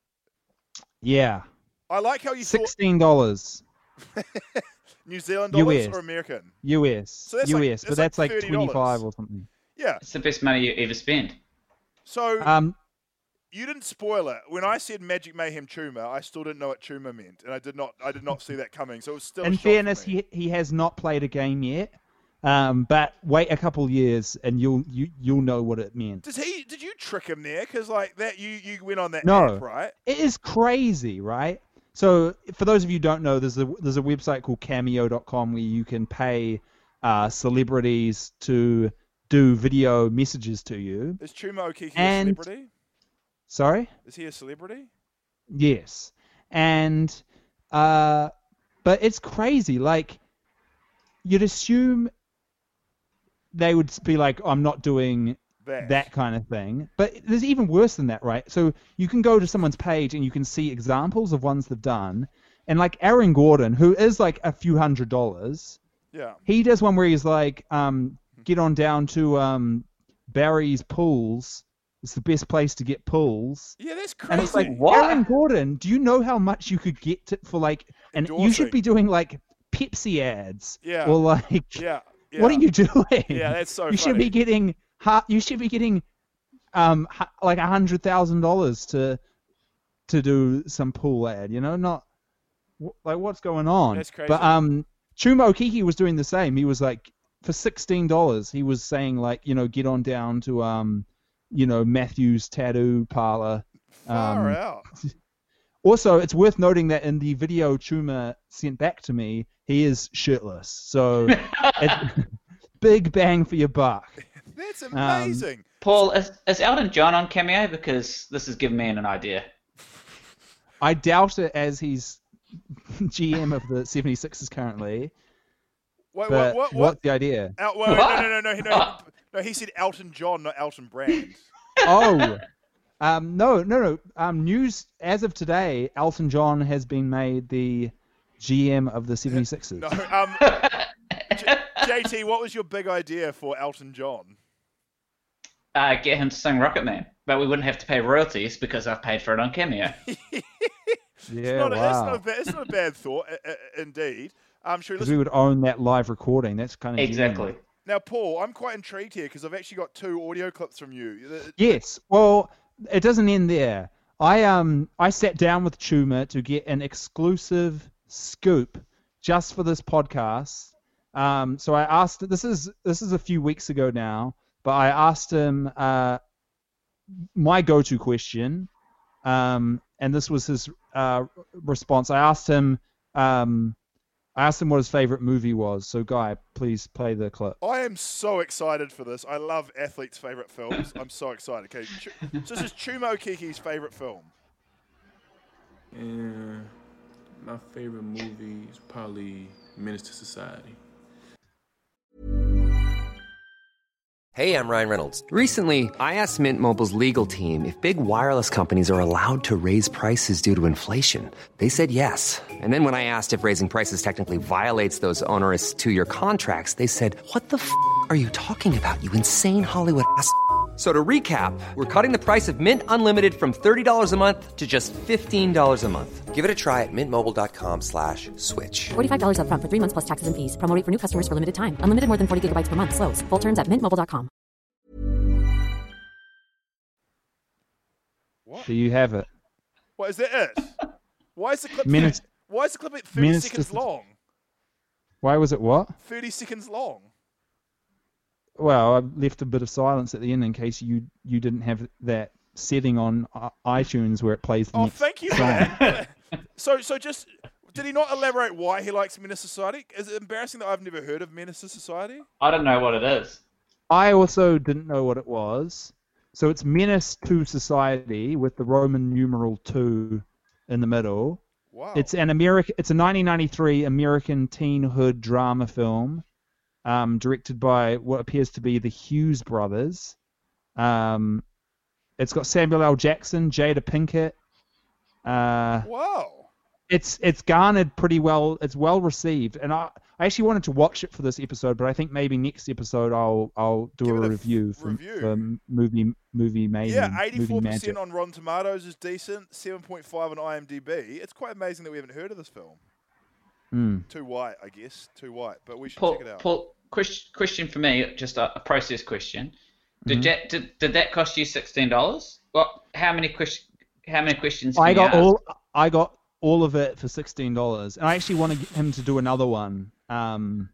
Yeah. I like how you Sixteen dollars thought New Zealand dollars U S. or American. U S. So that's U like- S, that's but that's like like thirty dollars. twenty-five or something. Yeah. It's the best money you ever spend. So Um, you didn't spoil it. When I said Magic Mayhem Tumor, I still didn't know what tumor meant, and I did not. I did not see that coming. So it was still. a in shock for fairness, me. he he has not played a game yet. Um, but wait a couple years and you'll you you'll know what it meant. Does he? Did you trick him there? Because like that, you you went on that No. app, right? It is crazy, right? So for those of you who don't know, there's a there's a website called cameo dot com where you can pay uh, celebrities to do video messages to you. Is Chuma Okiki And- a celebrity? Sorry? Is he a celebrity? Yes. And uh but it's crazy. Like you'd assume they would be like, I'm not doing That. that kind of thing. But there's even worse than that, right? So you can go to someone's page and you can see examples of ones they've done. And like Aaron Gordon, who is like a few hundred dollars, Yeah. he does one where he's like, um, get on down to um, Barry's Pools. It's the best place to get pools. Yeah, that's crazy. And it's like, What? Aaron Gordon, do you know how much you could get to, for like, and you Endorsing. should be doing like Pepsi ads. Yeah. Or like, yeah. yeah. what are you doing? Yeah, that's so You should funny. be getting, ha- you should be getting, um, ha- like a hundred thousand dollars to, to do some pool ad. You know, not wh- like what's going on. That's crazy. But um, Chuma Okiki was doing the same. He was like, for sixteen dollars, he was saying like, you know, get on down to um, you know, Matthew's Tattoo Parlor. Far um, out. Also, it's worth noting that in the video Chuma sent back to me, he is shirtless. So, it, big bang for your buck. That's um, amazing. Paul, is, is Elton John on Cameo? Because this is giving me an idea. I doubt it, as he's G M of the seventy-sixers currently. Wait, But what? What? what's What? the idea? El- wait, wait, no, no, no, no, no, no. No, he said Elton John, not Elton Brand. Oh, um, no, no, no. Um, news as of today, Elton John has been made the G M of the seventy-sixers. No. Um, J- J T, what was your big idea for Elton John? Uh, get him to sing Rocket Man, but we wouldn't have to pay royalties because I've paid for it on Cameo. Yeah, not a, it's, not wow. a bad, it's not a bad thought, uh, uh, indeed. Um, should we Because listen? we would own that live recording. That's kind of Exactly. Now, Paul, I'm quite intrigued here because I've actually got two audio clips from you. The- Yes. Well, it doesn't end there. I um I sat down with Chuma to get an exclusive scoop just for this podcast. Um, so I asked. This is this is a few weeks ago now, but I asked him uh my go-to question, Um, and this was his uh, response. I asked him. Um, I asked him what his favorite movie was. So, Guy, please play the clip. I am so excited for this. I love athletes' favorite films. I'm so excited. Okay, Ch- so this is Chumo Kiki's favorite film. And my favorite movie is probably Menace to Society. Hey, I'm Ryan Reynolds. Recently, I asked Mint Mobile's legal team if big wireless companies are allowed to raise prices due to inflation. They said yes. And then when I asked if raising prices technically violates those onerous two-year contracts, they said, "What the f*** are you talking about, you insane Hollywood ass?" So to recap, we're cutting the price of Mint Unlimited from thirty dollars a month to just fifteen dollars a month. Give it a try at mintmobile.com slash switch. forty-five dollars up front for three months plus taxes and fees. Promo rate for new customers for limited time. Unlimited more than forty gigabytes per month. Slows full terms at mint mobile dot com. What? Do you have it? What is that? It? Why is the clip? Menace- Why is the clip at thirty Menace seconds to- long? Why was it what? Thirty seconds long. Well, I left a bit of silence at the end in case you you didn't have that setting on i- iTunes where it plays the Oh, next thank you for song. that. so, so just did he not elaborate why he likes Menace Society? Is it embarrassing that I've never heard of Menace Society? I don't know what it is. I also didn't know what it was. So it's Menace to Society with the Roman numeral two in the middle. Wow. It's an American. It's a nineteen ninety-three American teenhood drama film, um, directed by what appears to be the Hughes brothers. Um, it's got Samuel L. Jackson, Jada Pinkett. Uh, wow. It's it's garnered pretty well. It's well received, and I, I actually wanted to watch it for this episode, but I think maybe next episode I'll I'll do Give a it a review, f- for, review. for movie movie mayhem. Yeah, movie eighty-four magic. percent on Rotten Tomatoes is decent. seven point five on IMDb. It's quite amazing that we haven't heard of this film. Mm. Too white, I guess. Too white, but we should Paul, check it out. Paul, question, question for me, just a, a process question. Did, Mhm. that, did did that cost you sixteen dollars? Well, how many questions? How many questions? Can I you got ask? all I got all of it for sixteen dollars, and I actually want to get him to do another one. Um,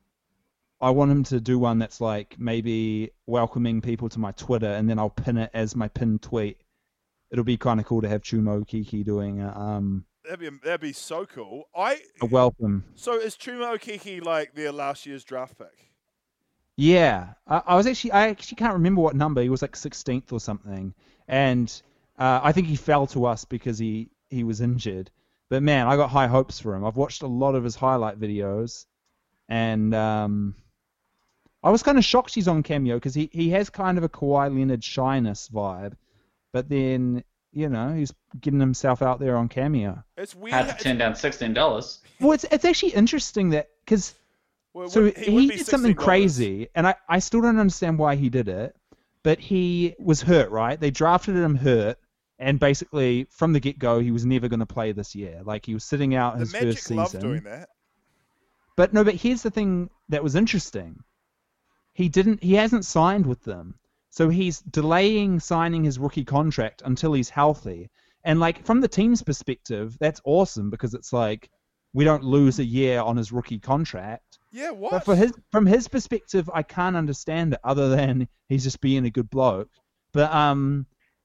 I want him to do one that's like maybe welcoming people to my Twitter, and then I'll pin it as my pinned tweet. It'll be kind of cool to have Chumo Kiki doing a, um That'd be that'd be so cool. I a welcome. so is Chumo Kiki like their last year's draft pick? Yeah, I, I was actually I actually can't remember what number. He was like sixteenth or something, and uh, I think he fell to us because he he was injured. But man, I got high hopes for him. I've watched a lot of his highlight videos, and um, I was kind of shocked he's on Cameo because he, he has kind of a Kawhi Leonard shyness vibe, but then you know he's getting himself out there on Cameo. It's weird. Hard to it's- turn down sixteen dollars. Well, it's it's actually interesting that because well, it so would- he, would be did something sixteen dollars. crazy, and I, I still don't understand why he did it, but he was hurt, right? They drafted him hurt, and basically from the get-go he was never going to play this year. Like he was sitting out The his Magic first love season. doing that. But no, but here's the thing that was interesting. He didn't. He hasn't signed with them, so he's delaying signing his rookie contract until he's healthy. And like from the team's perspective, that's awesome because it's like we don't lose a year on his rookie contract. Yeah, what? But for his, from his perspective, I can't understand it other than he's just being a good bloke. But um,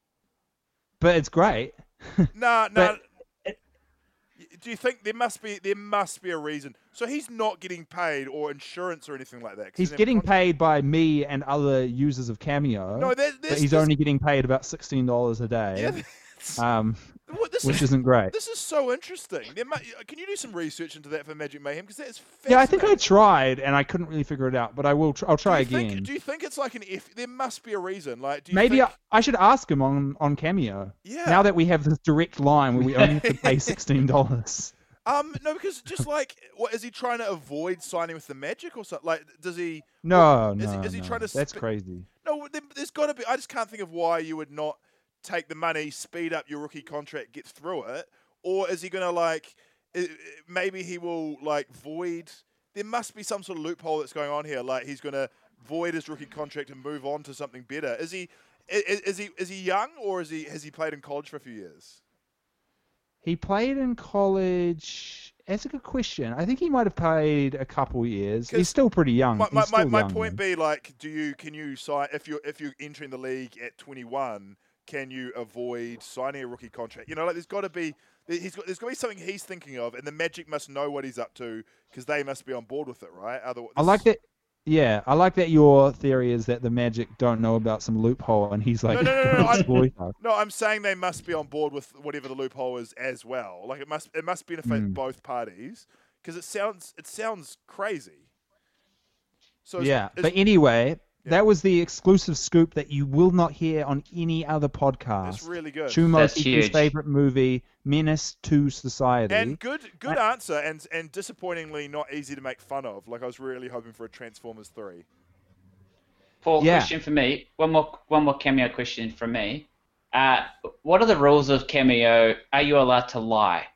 but it's great. Nah, nah. But- Do you think there must be there must be a reason? So he's not getting paid or insurance or anything like that. 'cause he He's doesn't have a getting contract? paid by me and other users of Cameo. No, there, but there's, he's there's- only getting paid about sixteen dollars a day. Yeah, that's- um, what, this which is, isn't great. This is so interesting. There mu- can you do some research into that for Magic Mayhem? Because that's Yeah, I think I fascinating. tried and I couldn't really figure it out, but I will. Tr- I'll try do you again. Think, do you think it's like an F? There must be a reason. Like, do you Maybe think, I, I should ask him on, on Cameo. Yeah. Now that we have this direct line where we only have to pay sixteen dollars. Um, no, because just like, what is he trying to avoid signing with the Magic or something? Like, does he? No, Is no, he- is he no. trying to That's sp- crazy. No, there, there's got to be. I just can't think of why you would not take the money, speed up your rookie contract, get through it, or is he gonna like? i- i- Maybe he will like void. There must be some sort of loophole that's going on here. Like he's gonna void his rookie contract and move on to something better. Is he? Is, is he? Is he young or is he? Has he played in college for a few years? He played in college. That's a good question. I think he might have played a couple years. 'Cause He's still pretty young. My, He's my, my, still my young, point man. be like, do you can you sign if you if you're entering the league at twenty-one? can you avoid signing a rookie contract? You know, like there's got to be he's got there's got to be something he's thinking of, and the Magic must know what he's up to because they must be on board with it, right? Otherwise, I like that. Yeah, I like that your theory is that the Magic don't know about some loophole, and he's like, no, no, no, no, no, exploit I'm, us. no, I'm saying they must be on board with whatever the loophole is as well. Like it must, it must benefit Mm. both parties because it sounds, it sounds crazy. So it's, Yeah, it's, but anyway, Yeah. that was the exclusive scoop that you will not hear on any other podcast. it's really good. Chumo That's Kiki's huge. favorite movie, Menace to Society. And good, good answer, and and disappointingly not easy to make fun of. Like I was really hoping for a Transformers three. Paul, Yeah. question for me. One more, one more cameo question from me. Uh, what are the rules of cameo? Are you allowed to lie?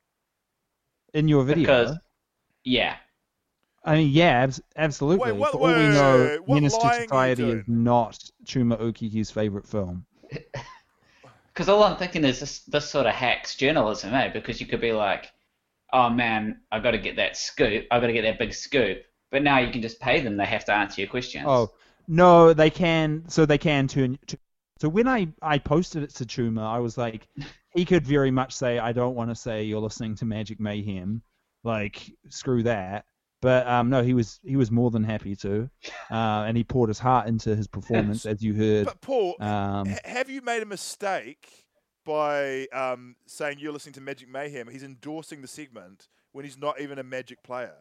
In your video. Because, yeah. I mean, yeah, abs- absolutely. Wait, what- For all we wait, know, wait, wait, what Menace to lying are you Society is doing? not Chuma Ukiki's favorite film. Because all I'm thinking is this, this sort of hacks journalism, eh? Because you could be like, oh man, I got to get that scoop. I got to get that big scoop. But now you can just pay them. They have to answer your questions. Oh, no, they can. So they can turn. To, so when I, I posted it to Chuma, I was like, he could very much say, I don't want to say you're listening to Magic Mayhem. Like, screw that. But um, no, he was he was more than happy to, uh, and he poured his heart into his performance, as you heard. But Paul, Um, h- have you made a mistake by um, saying you're listening to Magic Mayhem? He's endorsing the segment when he's not even a Magic player.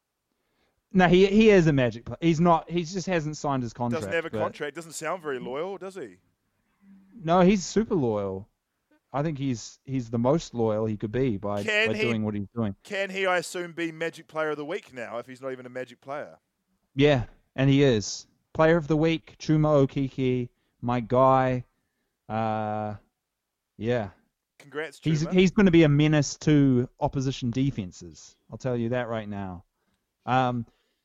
No, he he is a Magic player. He's not. He just hasn't signed his contract. Doesn't have a but- contract. Doesn't sound very loyal, does he? No, he's super loyal. I think he's he's the most loyal he could be by, Can by he- doing what he's doing. Can he, I assume, be Magic Player of the Week now if he's not even a Magic player? Yeah, and he is Player of the Week. Chuma Okiki, my guy. Uh, yeah, Congrats, he's Chuma. he's going to be a menace to opposition defenses. I'll tell you that right now. Um,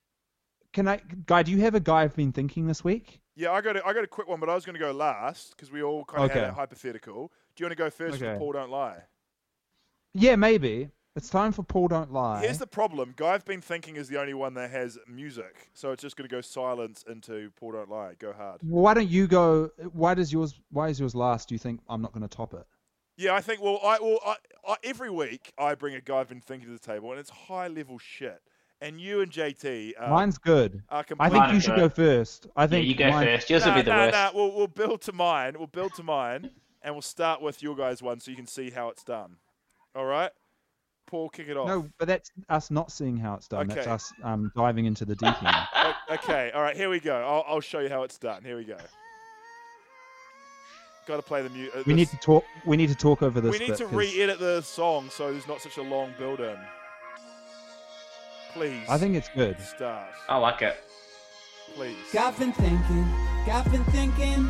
can I, Guy? Do you have a guy I've been thinking this week? Yeah, I got a, I got a quick one, but I was going to go last because we all kind of had Okay. a hypothetical. Do you want to go first Okay. for Paul Don't Lie? Yeah, maybe. It's time for Paul Don't Lie. Here's the problem. Guy I've been thinking is the only one that has music, so it's just going to go silence into Paul Don't Lie. Go hard. Why don't you go? Why does yours? Why is yours last? Do you think I'm not going to top it? Yeah, I think. Well, I well, I, I, every week I bring a guy I've been thinking to the table, and it's high level shit. And you and J T, uh, Mine's good. are I completely. think you should go first. I Yeah, think you go mine- first. Yours Nah, will be the nah, worst. nah. We'll, we'll build to mine. We'll build to mine, and we'll start with your guys' one so you can see how it's done. All right, Paul, kick it off. No, but that's us not seeing how it's done. That's Okay. us um, diving into the deep end. O- okay, all right. Here we go. I'll, I'll show you how it's done. Here we go. Got to play the mute. Uh, We need to talk. We need to talk over this. We need bit, to 'cause re-edit the song so there's not such a long build-in. Please. I think it's good. Start. I like it. Please. Got been thinking, got been thinking.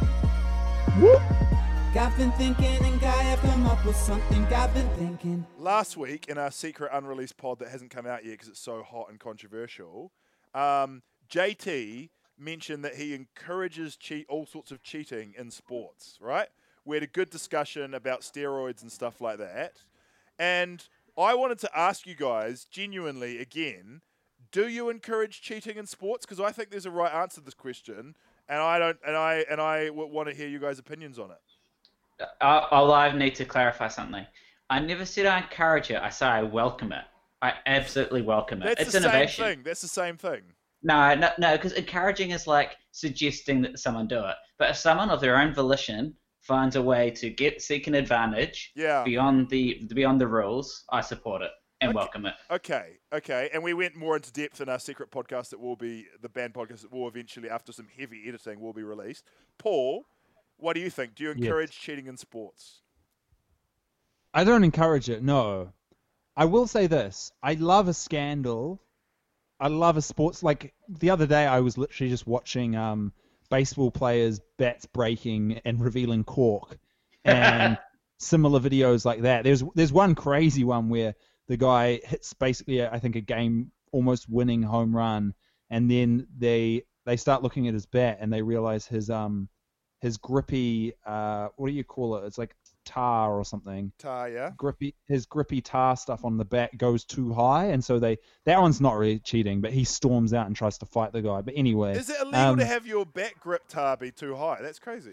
Got been thinking, and guy, I've come up with something. Got been thinking. Last week in our secret unreleased pod that hasn't come out yet because it's so hot and controversial, um, J T mentioned that he encourages cheat all sorts of cheating in sports, right? We had a good discussion about steroids and stuff like that. And I wanted to ask you guys, genuinely, again, do you encourage cheating in sports? Because I think there's a right answer to this question, and I don't, and I, and I w- want to hear you guys' opinions on it. I, I'll I need to clarify something. I never said I encourage it. I say I welcome it. I absolutely welcome it. That's it's the innovation. same thing. That's the same thing. No, no, no, because encouraging is like suggesting that someone do it. But if someone of their own volition finds a way to get seek an advantage Yeah. beyond the beyond the rules, I support it and Okay. welcome it. Okay, okay. And we went more into depth in our secret podcast that will be, the band podcast that will eventually, after some heavy editing, will be released. Paul, what do you think? Do you encourage cheating in sports? I don't encourage it. No, I will say this: I love a scandal. I love a sports. Like the other day, I was literally just watching um, baseball players' bats breaking and revealing cork, and similar videos like that. There's there's one crazy one where the guy hits basically, I think, a game almost winning home run, and then they they start looking at his bat and they realize his um his grippy uh what do you call it? It's like tar or something. Tar, yeah. Grippy his grippy tar stuff on the bat goes too high, and so they that one's not really cheating, but he storms out and tries to fight the guy. But anyway, Is it illegal um, to have your bat grip tar be too high? That's crazy.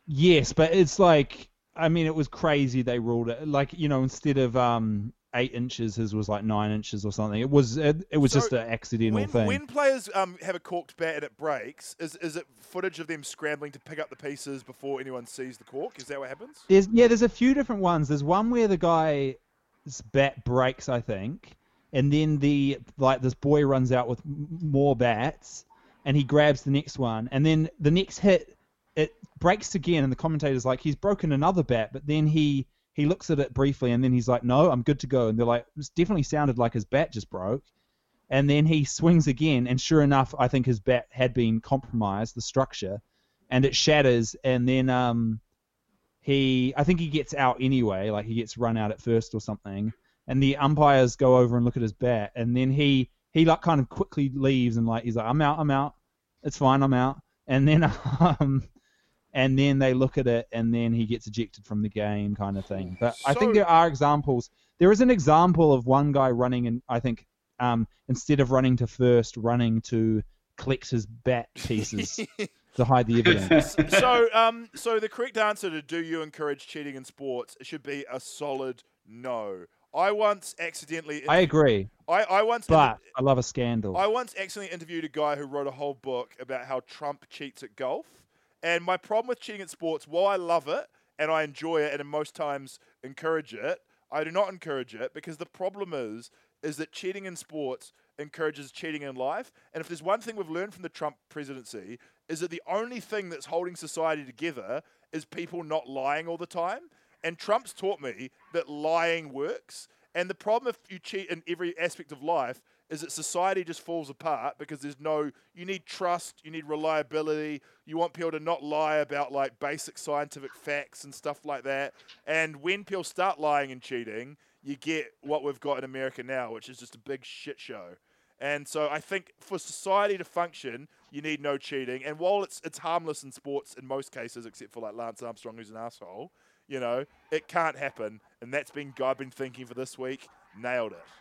Yes, but it's like, I mean, it was crazy they ruled it. Like, you know, instead of um eight inches, his was like nine inches or something. It was it, it was So just an accidental when, thing. When players um, have a corked bat and it breaks, is is it footage of them scrambling to pick up the pieces before anyone sees the cork? Is that what happens? There's yeah, there's a few different ones. There's one where the guy's bat breaks, I think, and then the like this boy runs out with m- more bats, and he grabs the next one, and then the next hit it breaks again, and the commentator's like, he's broken another bat, but then he he looks at it briefly, and then he's like, no, I'm good to go, and they're like, it definitely sounded like his bat just broke, and then he swings again, and sure enough, I think his bat had been compromised, the structure, and it shatters, and then um he I think he gets out anyway, like he gets run out at first or something, and the umpires go over and look at his bat, and then he he like kind of quickly leaves, and like he's like, I'm out, I'm out, it's fine, I'm out, and then um and then they look at it, and then he gets ejected from the game, kind of thing. But I think So- there are examples. There is an example of one guy running, and I think um, instead of running to first, running to collect his bat pieces to hide the evidence. so, um, so the correct answer to do you encourage cheating in sports should be a solid no. I once accidentally. I agree, I, I once. but I love a scandal. I once accidentally interviewed a guy who wrote a whole book about how Trump cheats at golf. And my problem with cheating at sports, while I love it and I enjoy it and most times encourage it, I do not encourage it because the problem is is that cheating in sports encourages cheating in life. And if there's one thing we've learned from the Trump presidency is that the only thing that's holding society together is people not lying all the time. And Trump's taught me that lying works. And the problem if you cheat in every aspect of life is that society just falls apart because there's no, you need trust, you need reliability, you want people to not lie about like basic scientific facts and stuff like that. And when people start lying and cheating, you get what we've got in America now, which is just a big shit show. And so I think for society to function, you need no cheating. And while it's it's harmless in sports in most cases, except for like Lance Armstrong, who's an asshole, you know, it can't happen. And that's been I've been thinking for this week. Nailed it.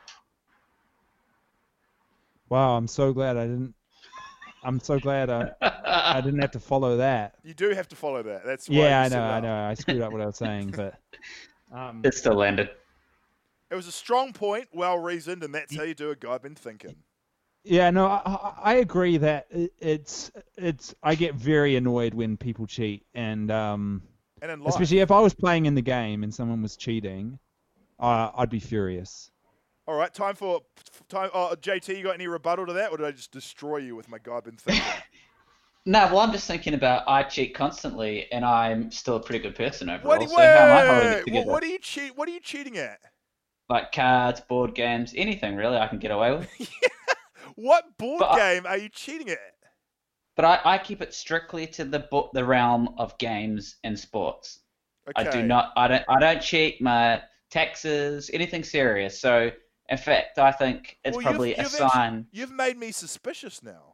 Wow, I'm so glad I didn't. I'm so glad I I didn't have to follow that. You do have to follow that. That's why Yeah, you I set know, it I up. know. I screwed up what I was saying, but um, It still landed. It was a strong point, well reasoned, and that's how you do a guy been thinking. yeah, no, I, I I agree that it, it's it's. I get very annoyed when people cheat, and um, And in life. especially if I was playing in the game and someone was cheating, uh, I'd be furious. All right, time for time. Oh, J T, you got any rebuttal to that, or did I just destroy you with my guy been thinking? No, well, I'm just thinking about I cheat constantly, and I'm still a pretty good person overall. What, do- so how am I holding wait, it what, together? what are you cheat? What are you cheating at? Like cards, board games, anything really I can get away with. What board But I- game are you cheating at? But I, I keep it strictly to the bo- the realm of games and sports. Okay. I do not. I don't. I don't cheat my taxes, anything serious. So in fact, I think it's Well, probably you've, a you've actu- sign. You've made me suspicious now.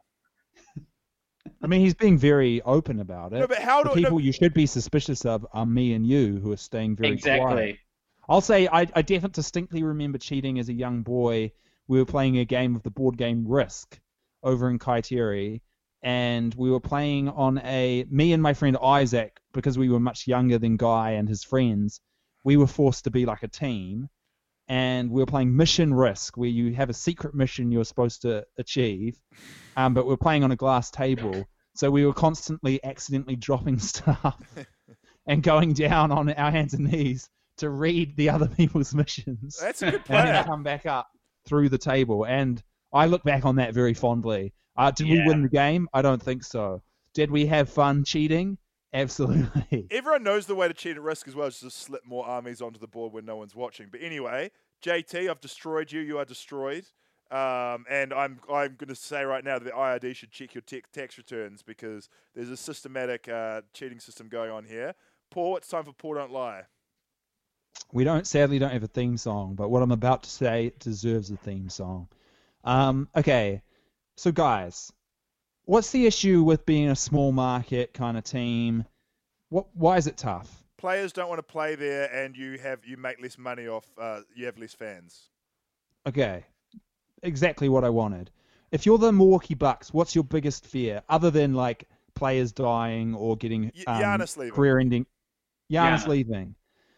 I mean, he's being very open about it. No, but how the do- no, people you should be suspicious of are me and you, who are staying very Exactly. quiet. I'll say I, I definitely distinctly remember cheating as a young boy. We were playing a game of the board game Risk over in Kaiteri, and we were playing on a me and my friend Isaac, because we were much younger than Guy and his friends. We were forced to be like a team, and we were playing Mission Risk, where you have a secret mission you're supposed to achieve, um, but we're playing on a glass table, so we were constantly accidentally dropping stuff and going down on our hands and knees to read the other people's missions. That's a good And then plan. come back up through the table. And I look back on that very fondly. Uh, did we Yeah. win the game? I don't think so. Did we have fun cheating? Absolutely. Everyone knows the way to cheat at Risk as well, is just slip more armies onto the board when no one's watching. But anyway, J T, I've destroyed you. You are destroyed. Um, and I'm I'm going to say right now that the I R D should check your te- tax returns because there's a systematic uh, cheating system going on here. Paul, it's time for Paul Don't Lie. We don't, sadly, don't have a theme song, but what I'm about to say deserves a theme song. Um, okay, so guys, what's the issue with being a small market kind of team? What? Why is it tough? Players don't want to play there, and you have you make less money off. Uh, you have less fans. Okay, exactly what I wanted. If you're the Milwaukee Bucks, what's your biggest fear, other than like players dying or getting um, Giannis leaving. career-ending. Giannis Giannis. leaving.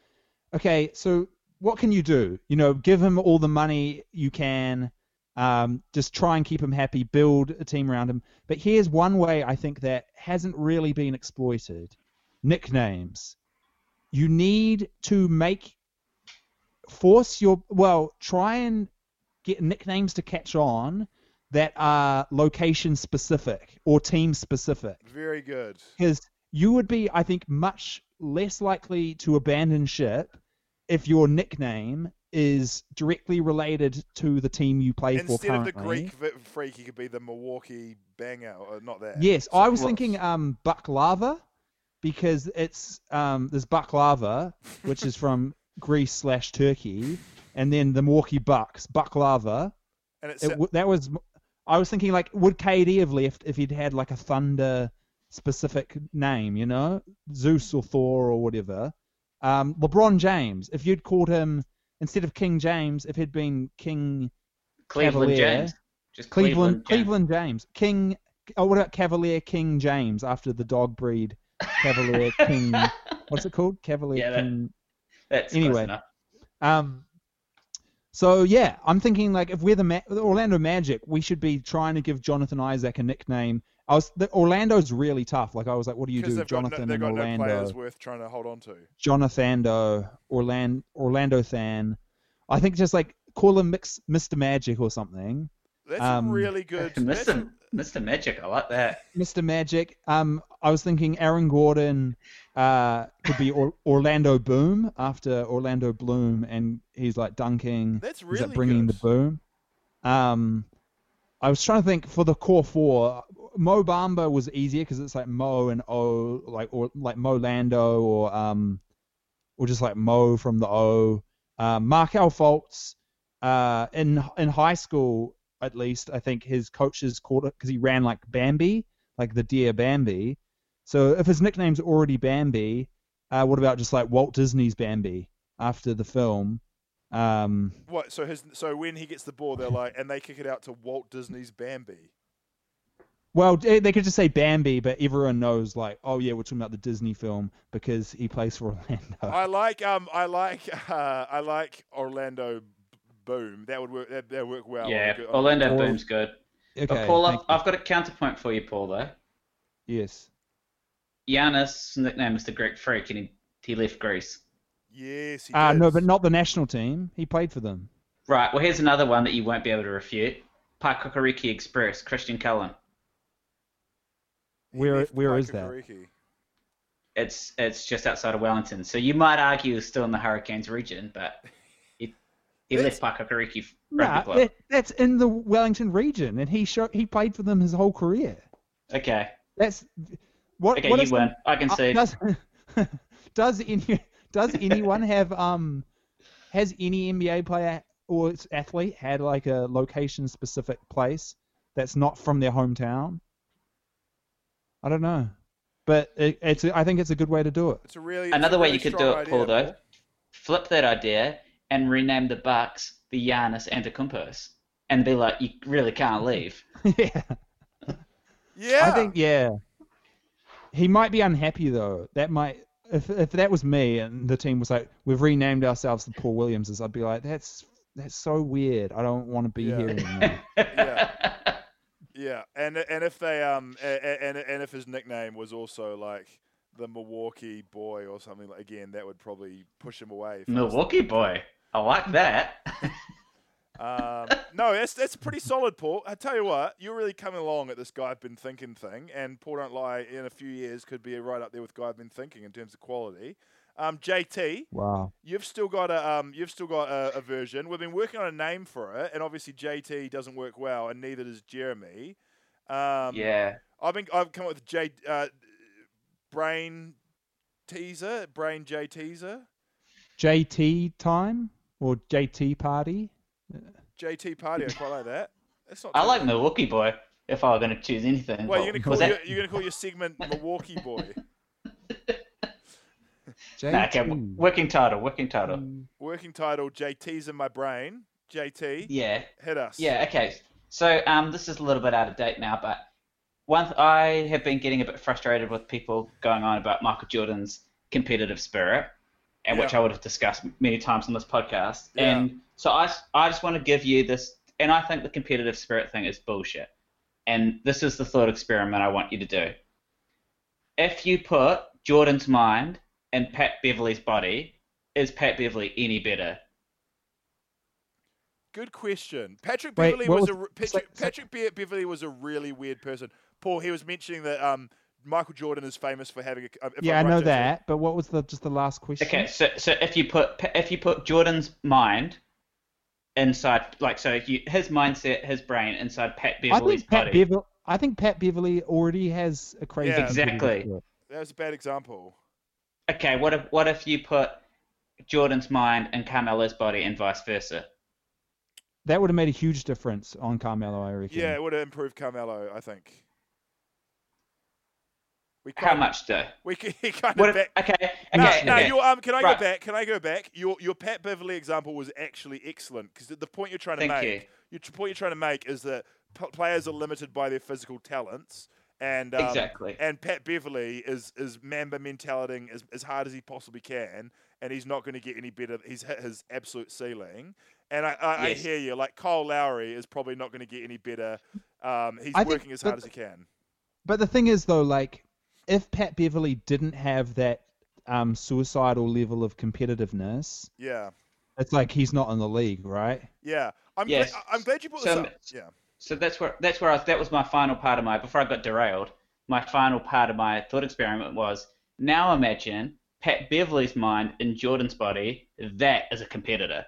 Okay, so what can you do? You know, give him all the money you can. Um, just try and keep him happy. Build a team around him. But here's one way I think that hasn't really been exploited: nicknames. You need to make force your well try and get nicknames to catch on that are location specific or team specific. Very good. Because you would be, I think, much less likely to abandon ship if your nickname is directly related to the team you play for Instead of currently. the Greek vi- freak, he could be the Milwaukee banger, or not that. Yes, I was What- thinking um, baklava, because it's um, there's baklava, which is from Greece slash Turkey, and then the Milwaukee Bucks, baklava. And it's It, w- that was, I was thinking, like, would K D have left if he'd had like a thunder specific name, you know, Zeus or Thor or whatever. Um, LeBron James, if you'd called him instead of King James, if he'd been King Cleveland Cavalier, James. Just Cleveland, Cleveland, Cleveland James, King. Oh, what about Cavalier King James after the dog breed Cavalier King? What's it called? Cavalier Yeah, that- King. That's Anyway. close enough. Um, so yeah, I'm thinking like if we're the, Ma- the Orlando Magic, we should be trying to give Jonathan Isaac a nickname. I was the, Orlando's really tough. Like I was like, what do you Because do, they've got, no, Jonathan they've and got no Orlando? players worth trying to hold on to. Jonathando, Orlando, Orlando Than. I think just like call him Mix, Mister Magic or something. That's Um, a really good. that's Mister a- Mister Magic, I like that. Mister Magic. Um, I was thinking Aaron Gordon uh, could be or- Orlando Boom after Orlando Bloom, and he's like dunking. That's he's really like bringing good. the boom. Um, I was trying to think for the core four. Mo Bamba was easier because it's like Mo and O, like or like Mo Lando or um, or just like Mo from the O. Uh, Markel Fultz. Uh, in in high school, at least, I think his coaches called it because he ran like Bambi, like the deer Bambi. So if his nickname's already Bambi, uh, what about just like Walt Disney's Bambi after the film? Um, What? So his so when he gets the ball, they're like, and they kick it out to Walt Disney's Bambi. well, they they could just say Bambi, but everyone knows like, oh yeah, we're talking about the Disney film because he plays for Orlando. I like um I like uh, I like Orlando B- Boom. That would work. That that would work well. on Yeah, a good- on a Orlando good- Boom's good. Okay, But Paul, I've, thank you. I've got a counterpoint for you, Paul, though. Yes. Giannis' nickname is the Greek Freak, and he, he left Greece. Yes, he Uh, did. no, but not the national team. He played for them. Right, well, here's another one that you won't be able to refute. Pakukariki Express, Christian Cullen. He Where left where is that? Pakukariki. It's it's just outside of Wellington, so you might argue it's still in the Hurricanes region, but he, he That's- left Pakukariki Rugby Nah, Club. that, that's in the Wellington region, and he show, he played for them his whole career. Okay, That's what. okay, what you is win. I uh, concede. does does any does anyone have um has any N B A player or athlete had like a location specific place that's not from their hometown? I don't know, but it, it's I think it's a good way to do it. It's a really it's Another a way really you could strong do it, idea, Paul, though, flip that idea and rename the Bucks the Giannis Antetokounmpos, and be like, you really can't leave. yeah. Yeah. I think yeah. He might be unhappy though. That might if if that was me and the team was like, we've renamed ourselves the Paul Williamses, I'd be like, that's that's so weird. I don't want to be Yeah. here anymore. Yeah. Yeah, and and if they um and and, and if his nickname was also like the Milwaukee Boy or something like, again, that would probably push him away. from us. Milwaukee boy. I like that. Um, no, that's that's pretty solid, Paul. I tell you what, you're really coming along at this guy I've been thinking thing, and Paul Don't Lie in a few years could be right up there with guy I've been thinking in terms of quality. Um, J T, Wow. you've still got a um, you've still got a, a version. We've been working on a name for it, and obviously J T doesn't work well, and neither does Jeremy. Um, Yeah. I've been I've come up with J uh, Brain Teaser, Brain J Teaser, J T time or J T party? J T Party. I quite like that. That's not. I too like bad. Milwaukee boy. If I were going to choose anything. Well, you're gonna call Was your, that- you're gonna call your segment Milwaukee Boy. J T. Nah, okay, working title, working title. Working title: J T's in my brain. J T, Yeah. hit us. Yeah, okay. So um, this is a little bit out of date now, but one th- I have been getting a bit frustrated with people going on about Michael Jordan's competitive spirit, and Yeah. which I would have discussed many times on this podcast. Yeah. And so I, s- I just want to give you this, and I think the competitive spirit thing is bullshit. And this is the thought experiment I want you to do. If you put Jordan's mind in Pat Beverley's body, is Pat Beverley any better? Good question. Patrick Wait, Beverley what was, was- a re- Patrick, so- so- Patrick Be- Beverley was a really weird person. Paul, he was mentioning that um, Michael Jordan is famous for having a. Uh, if Yeah, I'm I right, know Jason. that, but what was the just the last question? Okay, so so if you put if you put Jordan's mind inside, like so, you, his mindset, his brain inside Pat I Beverley's think Pat body. Beverley. I think Pat Beverley already has a crazy. Yeah. competitive Exactly. spirit. That was a bad example. Okay, what if what if you put Jordan's mind in Carmelo's body and vice versa? That would have made a huge difference on Carmelo, I reckon. Yeah, it would have improved Carmelo, I think. We How kind much though? We can, he kind What of if, back. okay, No, okay, no. okay. Your, um, can I Right. go back? Can I go back? Your your Pat Beverley example was actually excellent because the point you're trying to Thank make, you. your t- point you're trying to make is that p- players are limited by their physical talents, and um, Exactly. And Pat Beverley is is Mamba mentality as as hard as he possibly can, and he's not going to get any better. He's hit his absolute ceiling, and I I, Yes. I hear you. Like Kyle Lowry is probably not going to get any better. Um, he's I think working as hard that- as he can. But the thing is, though, like, if Pat Beverley didn't have that um, suicidal level of competitiveness, Yeah, it's like he's not in the league, right? yeah. I'm Yes. glad, I'm glad you brought So- this up. Yeah. So that's where that's where I was, that was my final part of my before I got derailed. My final part of my thought experiment was now imagine Pat Beverley's mind in Jordan's body. That is a competitor.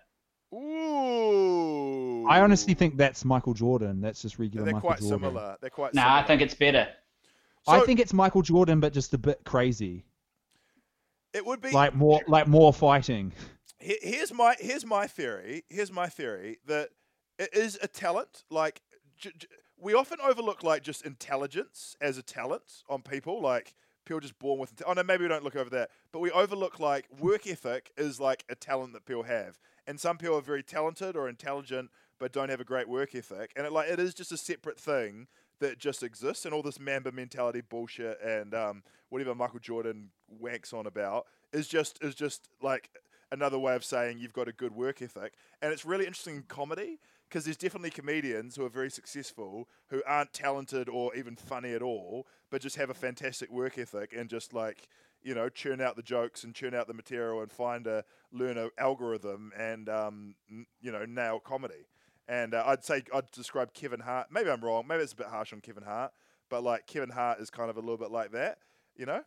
Ooh. I honestly think that's Michael Jordan. That's just regular they're Michael quite Jordan. similar. They're quite Nah, similar. I think it's better. I So- think it's Michael Jordan, but just a bit crazy, it would be like more, like more fighting. Here- here's my here's my theory. Here's my theory that it is a talent. Like j- j- we often overlook like just intelligence as a talent on people. Like people just born with. Oh no, maybe we don't look over that, but we overlook like work ethic is like a talent that people have, and some people are very talented or intelligent but don't have a great work ethic, and it like it is just a separate thing that just exists, and all this Mamba mentality bullshit and um, whatever Michael Jordan wanks on about is just is just like another way of saying you've got a good work ethic. And it's really interesting in comedy because there's definitely comedians who are very successful who aren't talented or even funny at all, but just have a fantastic work ethic and just like, you know, churn out the jokes and churn out the material and find a learn a algorithm and um, n- you know, nail comedy. And uh, I'd say I'd describe Kevin Hart. Maybe I'm wrong. Maybe it's a bit harsh on Kevin Hart, but like Kevin Hart is kind of a little bit like that. You know?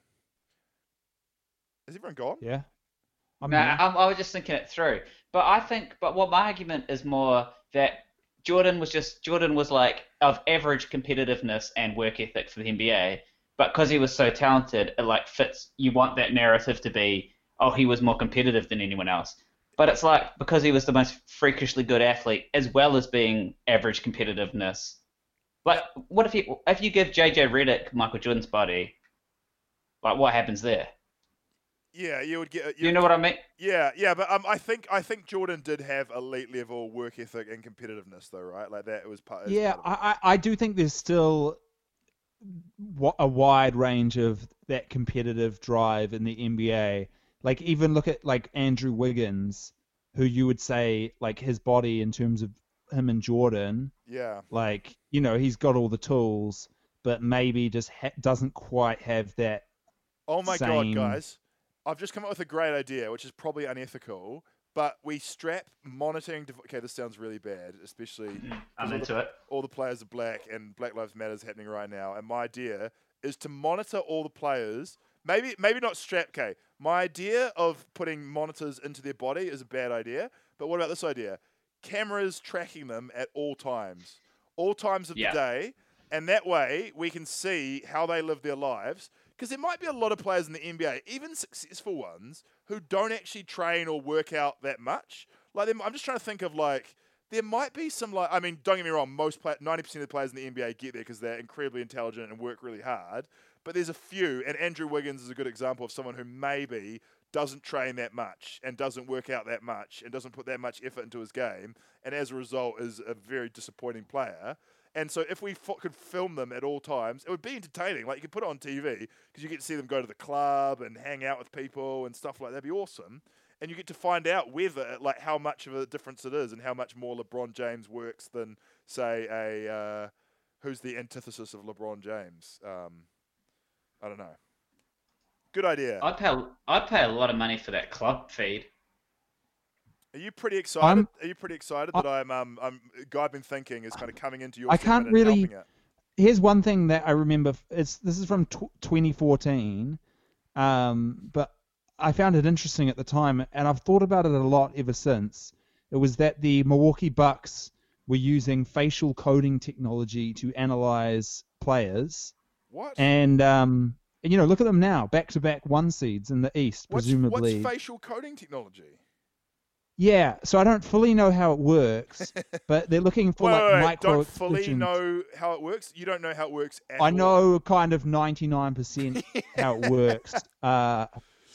Is everyone gone? Yeah. I'm No, here. I, I was just thinking it through. But I think, but what my argument is more that Jordan was just Jordan was like of average competitiveness and work ethic for the N B A, but because he was so talented, it like fits. You want that narrative to be, oh, he was more competitive than anyone else. But it's like because he was the most freakishly good athlete, as well as being average competitiveness. Like, what if you if you give J J Redick Michael Jordan's body? Like, what happens there? Yeah, you would get. You know what I mean? Yeah, yeah, but um, I think I think Jordan did have elite level work ethic and competitiveness, though, right? Like that, it was part. it was Yeah, part of it. I, I I do think there's still wa- a wide range of that competitive drive in the N B A. Like even look at like Andrew Wiggins, who you would say like his body in terms of him and Jordan, Yeah, like you know he's got all the tools, but maybe just ha- doesn't quite have that. Oh my same- god, guys! I've just come up with a great idea, which is probably unethical. But we strap monitoring. Dev- okay, this sounds really bad, especially I'm all into the, it. all the players are black and Black Lives Matter is happening right now. And my idea is to monitor all the players. Maybe, maybe not strap. Okay, my idea of putting monitors into their body is a bad idea. But what about this idea? Cameras tracking them at all times, all times of Yeah. the day, and that way we can see how they live their lives. Because there might be a lot of players in the N B A, even successful ones, who don't actually train or work out that much. Like, I'm just trying to think of like there might be some like I mean, don't get me wrong, most play- ninety percent of the players in the N B A get there because they're incredibly intelligent and work really hard. But there's a few, and Andrew Wiggins is a good example of someone who maybe doesn't train that much and doesn't work out that much and doesn't put that much effort into his game, and as a result is a very disappointing player. And so if we f- could film them at all times, it would be entertaining. Like, you could put it on T V because you get to see them go to the club and hang out with people and stuff like that. That'd be awesome. And you get to find out whether, like, how much of a difference it is and how much more LeBron James works than, say, a uh, who's the antithesis of LeBron James? Um, I don't know. Good idea. I'd pay, I'd pay a lot of money for that club feed. Are you pretty excited? I'm, Are you pretty excited that I'm um I'm guy I've been thinking is kind of coming into your I segment can't and really. helping it? Here's one thing that I remember. It's this is from tw- twenty fourteen, um, but I found it interesting at the time, and I've thought about it a lot ever since. It was that the Milwaukee Bucks were using facial coding technology to analyze players. What? And um, and you know, look at them now, back-to-back one seeds in the East, what's, presumably. What's facial coding technology? Yeah, so I don't fully know how it works, but they're looking for wait, like wait, wait. micro. Don't fully know how it works. You don't know how it works at I all. know kind of ninety-nine percent how it works. Uh,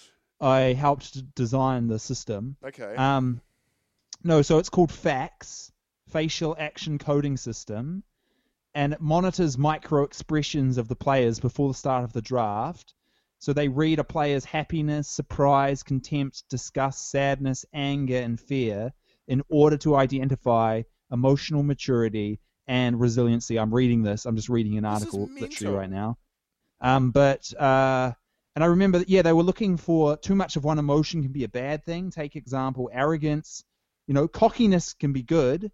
I helped to design the system. Okay. Um, no, so it's called FACS, Facial Action Coding System, and it monitors micro expressions of the players before the start of the draft. So they read a player's happiness, surprise, contempt, disgust, sadness, anger, and fear in order to identify emotional maturity and resiliency. I'm reading this. I'm just reading an This is article literally mental. right now. Um, but uh, and I remember that, yeah, they were looking for too much of one emotion can be a bad thing. Take example, arrogance. You know, cockiness can be good,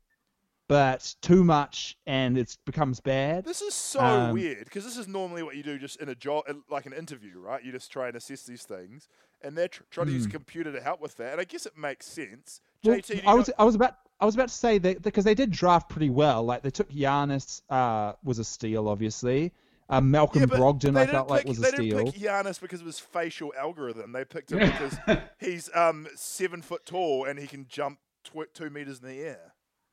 but too much and it becomes bad. This is so Um, weird because this is normally what you do just in a job, like an interview, right? You just try and assess these things, and they're tr- trying to use a Hmm. computer to help with that. And I guess it makes sense. Well, J T, do you I was know- I was about I was about to say that because they did draft pretty well. Like they took Giannis, uh, was a steal, obviously. Uh, Malcolm Yeah, but Brogdon, they I didn't felt like pick- was a they steal. didn't pick Giannis because of his facial algorithm. They picked him because he's um seven foot tall and he can jump tw- two meters in the air.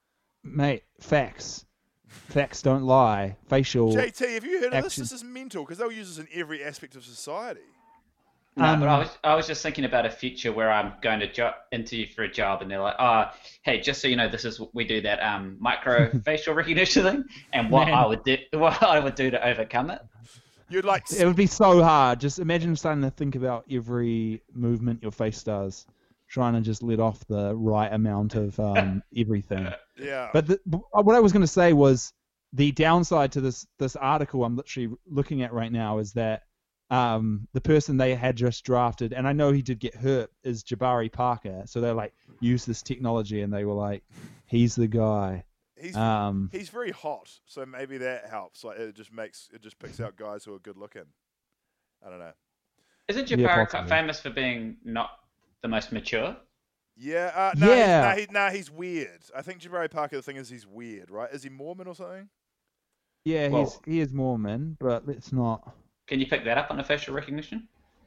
Mate, facts, facts don't lie. Facial. J T, have you heard of this? action. This is mental because they'll use this in every aspect of society. No, Um, but I was I was just thinking about a future where I'm going to jo- interview for a job, and they're like, "Oh, hey, just so you know, this is we do that um micro facial recognition thing, and what Man. I would do, what I would do to overcome it." You'd like It would be so hard. Just imagine starting to think about every movement your face does, trying to just let off the right amount of um, everything. yeah. But the, b- what I was going to say was the downside to this this article I'm literally looking at right now is that um, the person they had just drafted, and I know he did get hurt, is Jabari Parker. So they like use this technology, and they were like, he's the guy. He's Um, he's very hot, so maybe that helps. Like it just makes it just picks out guys who are good looking. I don't know. Isn't Yeah, Jabari possibly. famous for being not the most mature? Yeah. Uh, no, Yeah. He's, nah, he, nah, he's weird. I think Jabari Parker. The thing is, he's weird, right? Is he Mormon or something? yeah, Well- he's he is Mormon, but let's not. Can you pick that up on a facial recognition?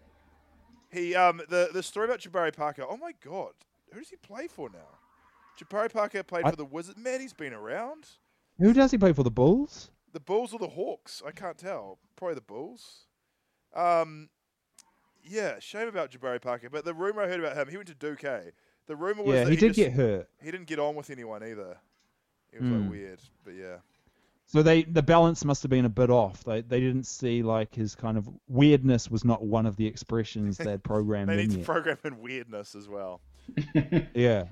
He um the the story about Jabari Parker. Oh my God, who does he play for now? Jabari Parker played I- for the Wizards. Man, he's been around. Who does he play for? The Bulls? The Bulls or the Hawks? I can't tell. Probably the Bulls. Um, yeah, shame about Jabari Parker. But the rumor I heard about him, he went to Duke. Eh? The rumor was Yeah, that he did just, get hurt. He didn't get on with anyone either. It was Hmm. like weird, but yeah. So they the balance must have been a bit off. They they didn't see like his kind of weirdness was not one of the expressions they'd programmed They in need to yet. program in weirdness as well. Yeah.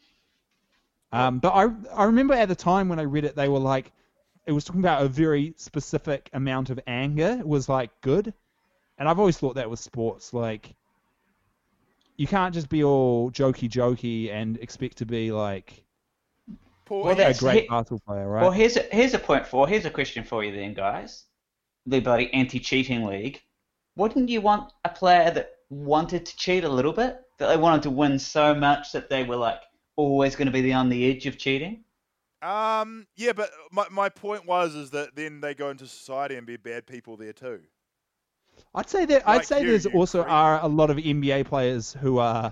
Um, but I I remember at the time when I read it, they were like, it was talking about a very specific amount of anger. It was like good, and I've always thought that with sports, like, you can't just be all jokey jokey and expect to be like Paul, Well, are you- a that's- great he- basketball player, right? Well, here's a, here's a point for here's a question for you then, guys. The bloody anti-cheating league. Wouldn't you want a player that wanted to cheat a little bit, that they wanted to win so much that they were like always going to be the on the edge of cheating? um, yeah, but my my point was is that then they go into society and be bad people there too. I'd say that Like I'd say you, there's you also creep. are a lot of N B A players who are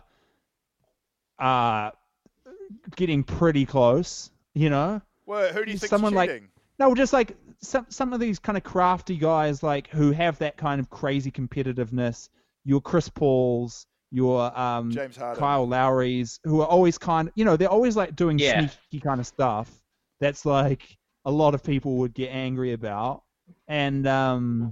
are getting pretty close, you know. Well, who do you think Someone like- cheating? No, just like some some of these kind of crafty guys, like who have that kind of crazy competitiveness. Your Chris Pauls, your um, James Harden. Kyle Lowry's, who are always kind of, you know, they're always like doing Yeah. sneaky kind of stuff. That's like, a lot of people would get angry about. And um,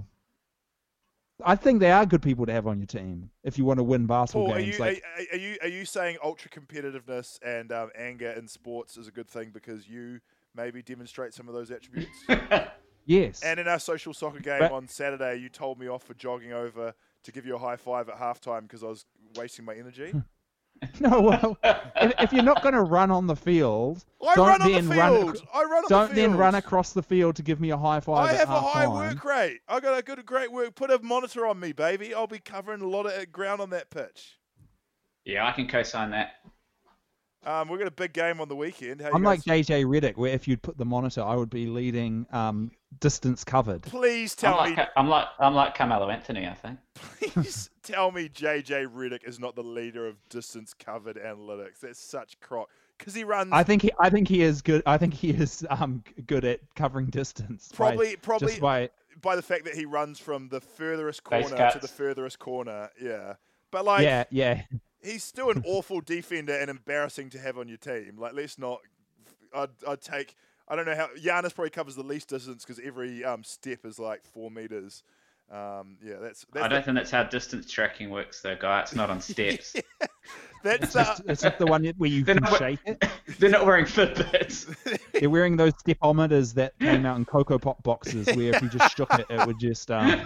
I think they are good people to have on your team if you want to win basketball Paul, are games. you, like, are, are you are you saying ultra competitiveness and um, anger in sports is a good thing because you maybe demonstrate some of those attributes? Yes. And in our social soccer game But- on Saturday, you told me off for jogging over to give you a high five at halftime because I was wasting my energy. No, well, if, if you're not going to run on the field, I don't run on the then run. field. ac- I run on don't the then field. run across the field to give me a high five. I at have a high halftime. work rate. I got a good, great work. Put a monitor on me, baby. I'll be covering a lot of ground on that pitch. Yeah, I can co-sign that. Um, we've got a big game on the weekend. How you I'm like guys- J J Redick, where if you'd put the monitor, I would be leading um, distance covered. Please I'm tell like, me. I'm like I'm like Carmelo Anthony, I think. Please tell me J J Redick is not the leader of distance covered analytics. That's such crock because he runs. I think he, I think he is good. I think he is um, good at covering distance. by- Probably, probably just by by the fact that he runs from the furthest Base corner cuts. to the furthest corner. Yeah, but like, yeah, yeah. he's still an awful defender and embarrassing to have on your team. Like, let's not. I'd, I'd take. I don't know how Giannis probably covers the least distance because every um, step is like four meters. Um, yeah, that's. that's I don't think that's how distance tracking works, though, guy. It's not on steps. That's It's uh, just, it's just the one where you They're can not- shake it. They're not wearing Fitbits. They're wearing those stepometers that came out in Cocoa Pop boxes, where if you just shook it, it would just. Um,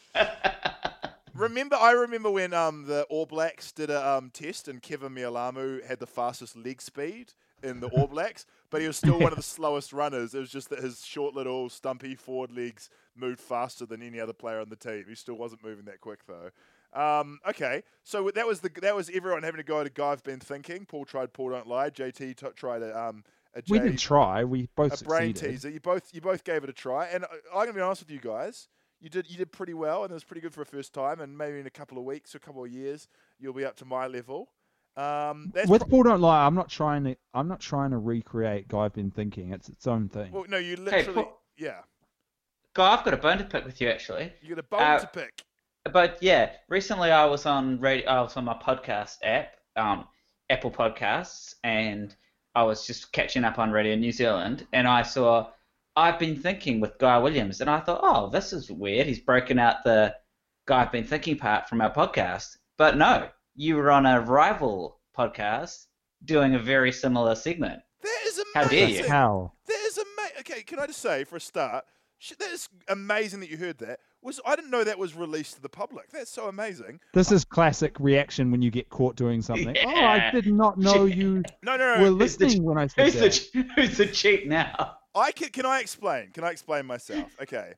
Remember, I remember when um, the All Blacks did a um, test and Kevin Mialamu had the fastest leg speed in the All Blacks, but he was still one of the slowest runners. It was just that his short little stumpy forward legs moved faster than any other player on the team. He still wasn't moving that quick though. Um, okay, so that was the that was everyone having to go to Guy I've been thinking. Paul tried Paul Don't Lie. J T t- tried a um a, we J- didn't try. We both a brain succeeded. teaser. You both you both gave it a try, and I, I'm gonna be honest with you guys. You did you did pretty well, and it was pretty good for a first time. And maybe in a couple of weeks or a couple of years, you'll be up to my level. Um, that's With pro- Paul Don't Lie, I'm not trying to. I'm not trying to recreate Guy I've Been Thinking. It's its own thing. well, no, you Hey, literally Paul- yeah. Guy, I've got a bone to pick with you, actually. You got a bone Uh, to pick. But yeah, recently I was on radio. I was on my podcast app, um, Apple Podcasts, and I was just catching up on Radio New Zealand, and I saw I've Been Thinking with Guy Williams, and I thought, oh, this is weird. He's broken out the Guy I've Been Thinking part from our podcast, but no, you were on a rival podcast doing a very similar segment. That is amazing. How dare you? How? That is amazing. Okay, can I just say for a start, sh- that is amazing that you heard that. Was I didn't know that was released to the public. That's so amazing. This is classic reaction when you get caught doing something. Oh, I Yeah. did not know you No, no, no. were Who's the- listening when I said Who's that. the who's the cheat now? I can, can I explain? Can I explain myself? Okay,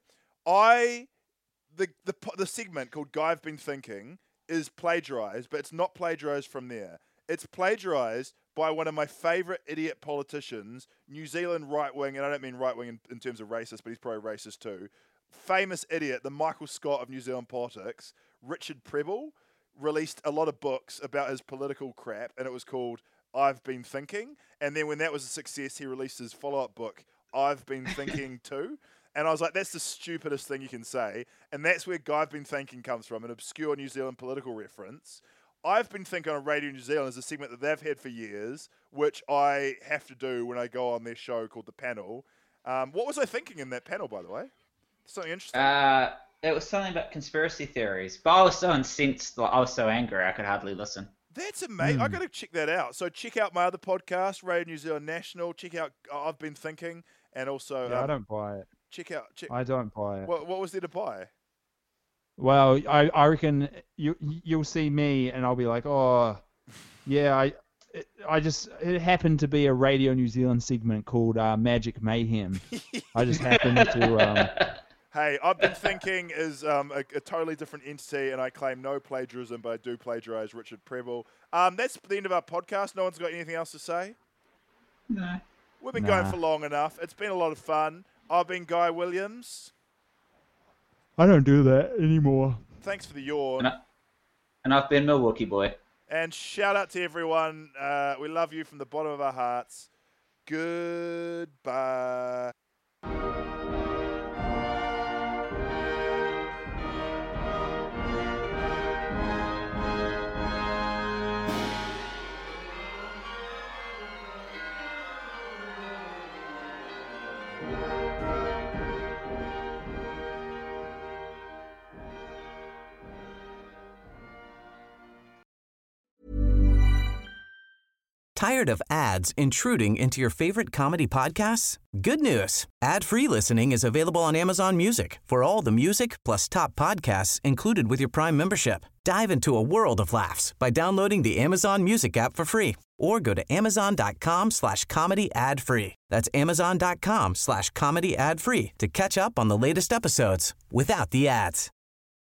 I the the po- the segment called "Guy I've Been Thinking" is plagiarized, but it's not plagiarized from there. It's plagiarized by one of my favorite idiot politicians, New Zealand right wing, and I don't mean right wing in, in terms of racist, but he's probably racist too. Famous idiot, the Michael Scott of New Zealand politics, Richard Prebble, released a lot of books about his political crap, and it was called I've Been Thinking. And then when that was a success, he released his follow-up book, I've Been Thinking Too. And I was like, that's the stupidest thing you can say. And that's where Guy I've Been Thinking comes from, an obscure New Zealand political reference. I've Been Thinking on Radio New Zealand is a segment that they've had for years, which I have to do when I go on their show called The Panel. Um, what was I thinking in that panel, by the way? Something interesting. Uh, it was something about conspiracy theories, but I was so incensed, like, I was so angry, I could hardly listen. That's amazing. I got to check that out. So check out my other podcast, Radio New Zealand National. Check out I've Been Thinking, and also Yeah, um, I don't buy it. check out. Check, I don't buy it. what, what was there to buy? Well, I, I reckon you you'll see me and I'll be like, oh, yeah, I it, I just it happened to be a Radio New Zealand segment called uh, Magic Mayhem. I just happened to. Um, Hey, I've Been Thinking is um, a, a totally different entity, and I claim no plagiarism, but I do plagiarize Richard Prebble. Um, that's the end of our podcast. No one's got anything else to say? No. We've been Nah. going for long enough. It's been a lot of fun. I've been Guy Williams. I don't do that anymore. Thanks for the yawn. And, I, and I've been Milwaukee boy. And shout out to everyone. Uh, we love you from the bottom of our hearts. Goodbye. Tired of ads intruding into your favorite comedy podcasts? Good news. Ad-free listening is available on Amazon Music for all the music plus top podcasts included with your Prime membership. Dive into a world of laughs by downloading the Amazon Music app for free or go to amazon.com slash comedy ad free. That's amazon.com slash comedy ad free to catch up on the latest episodes without the ads.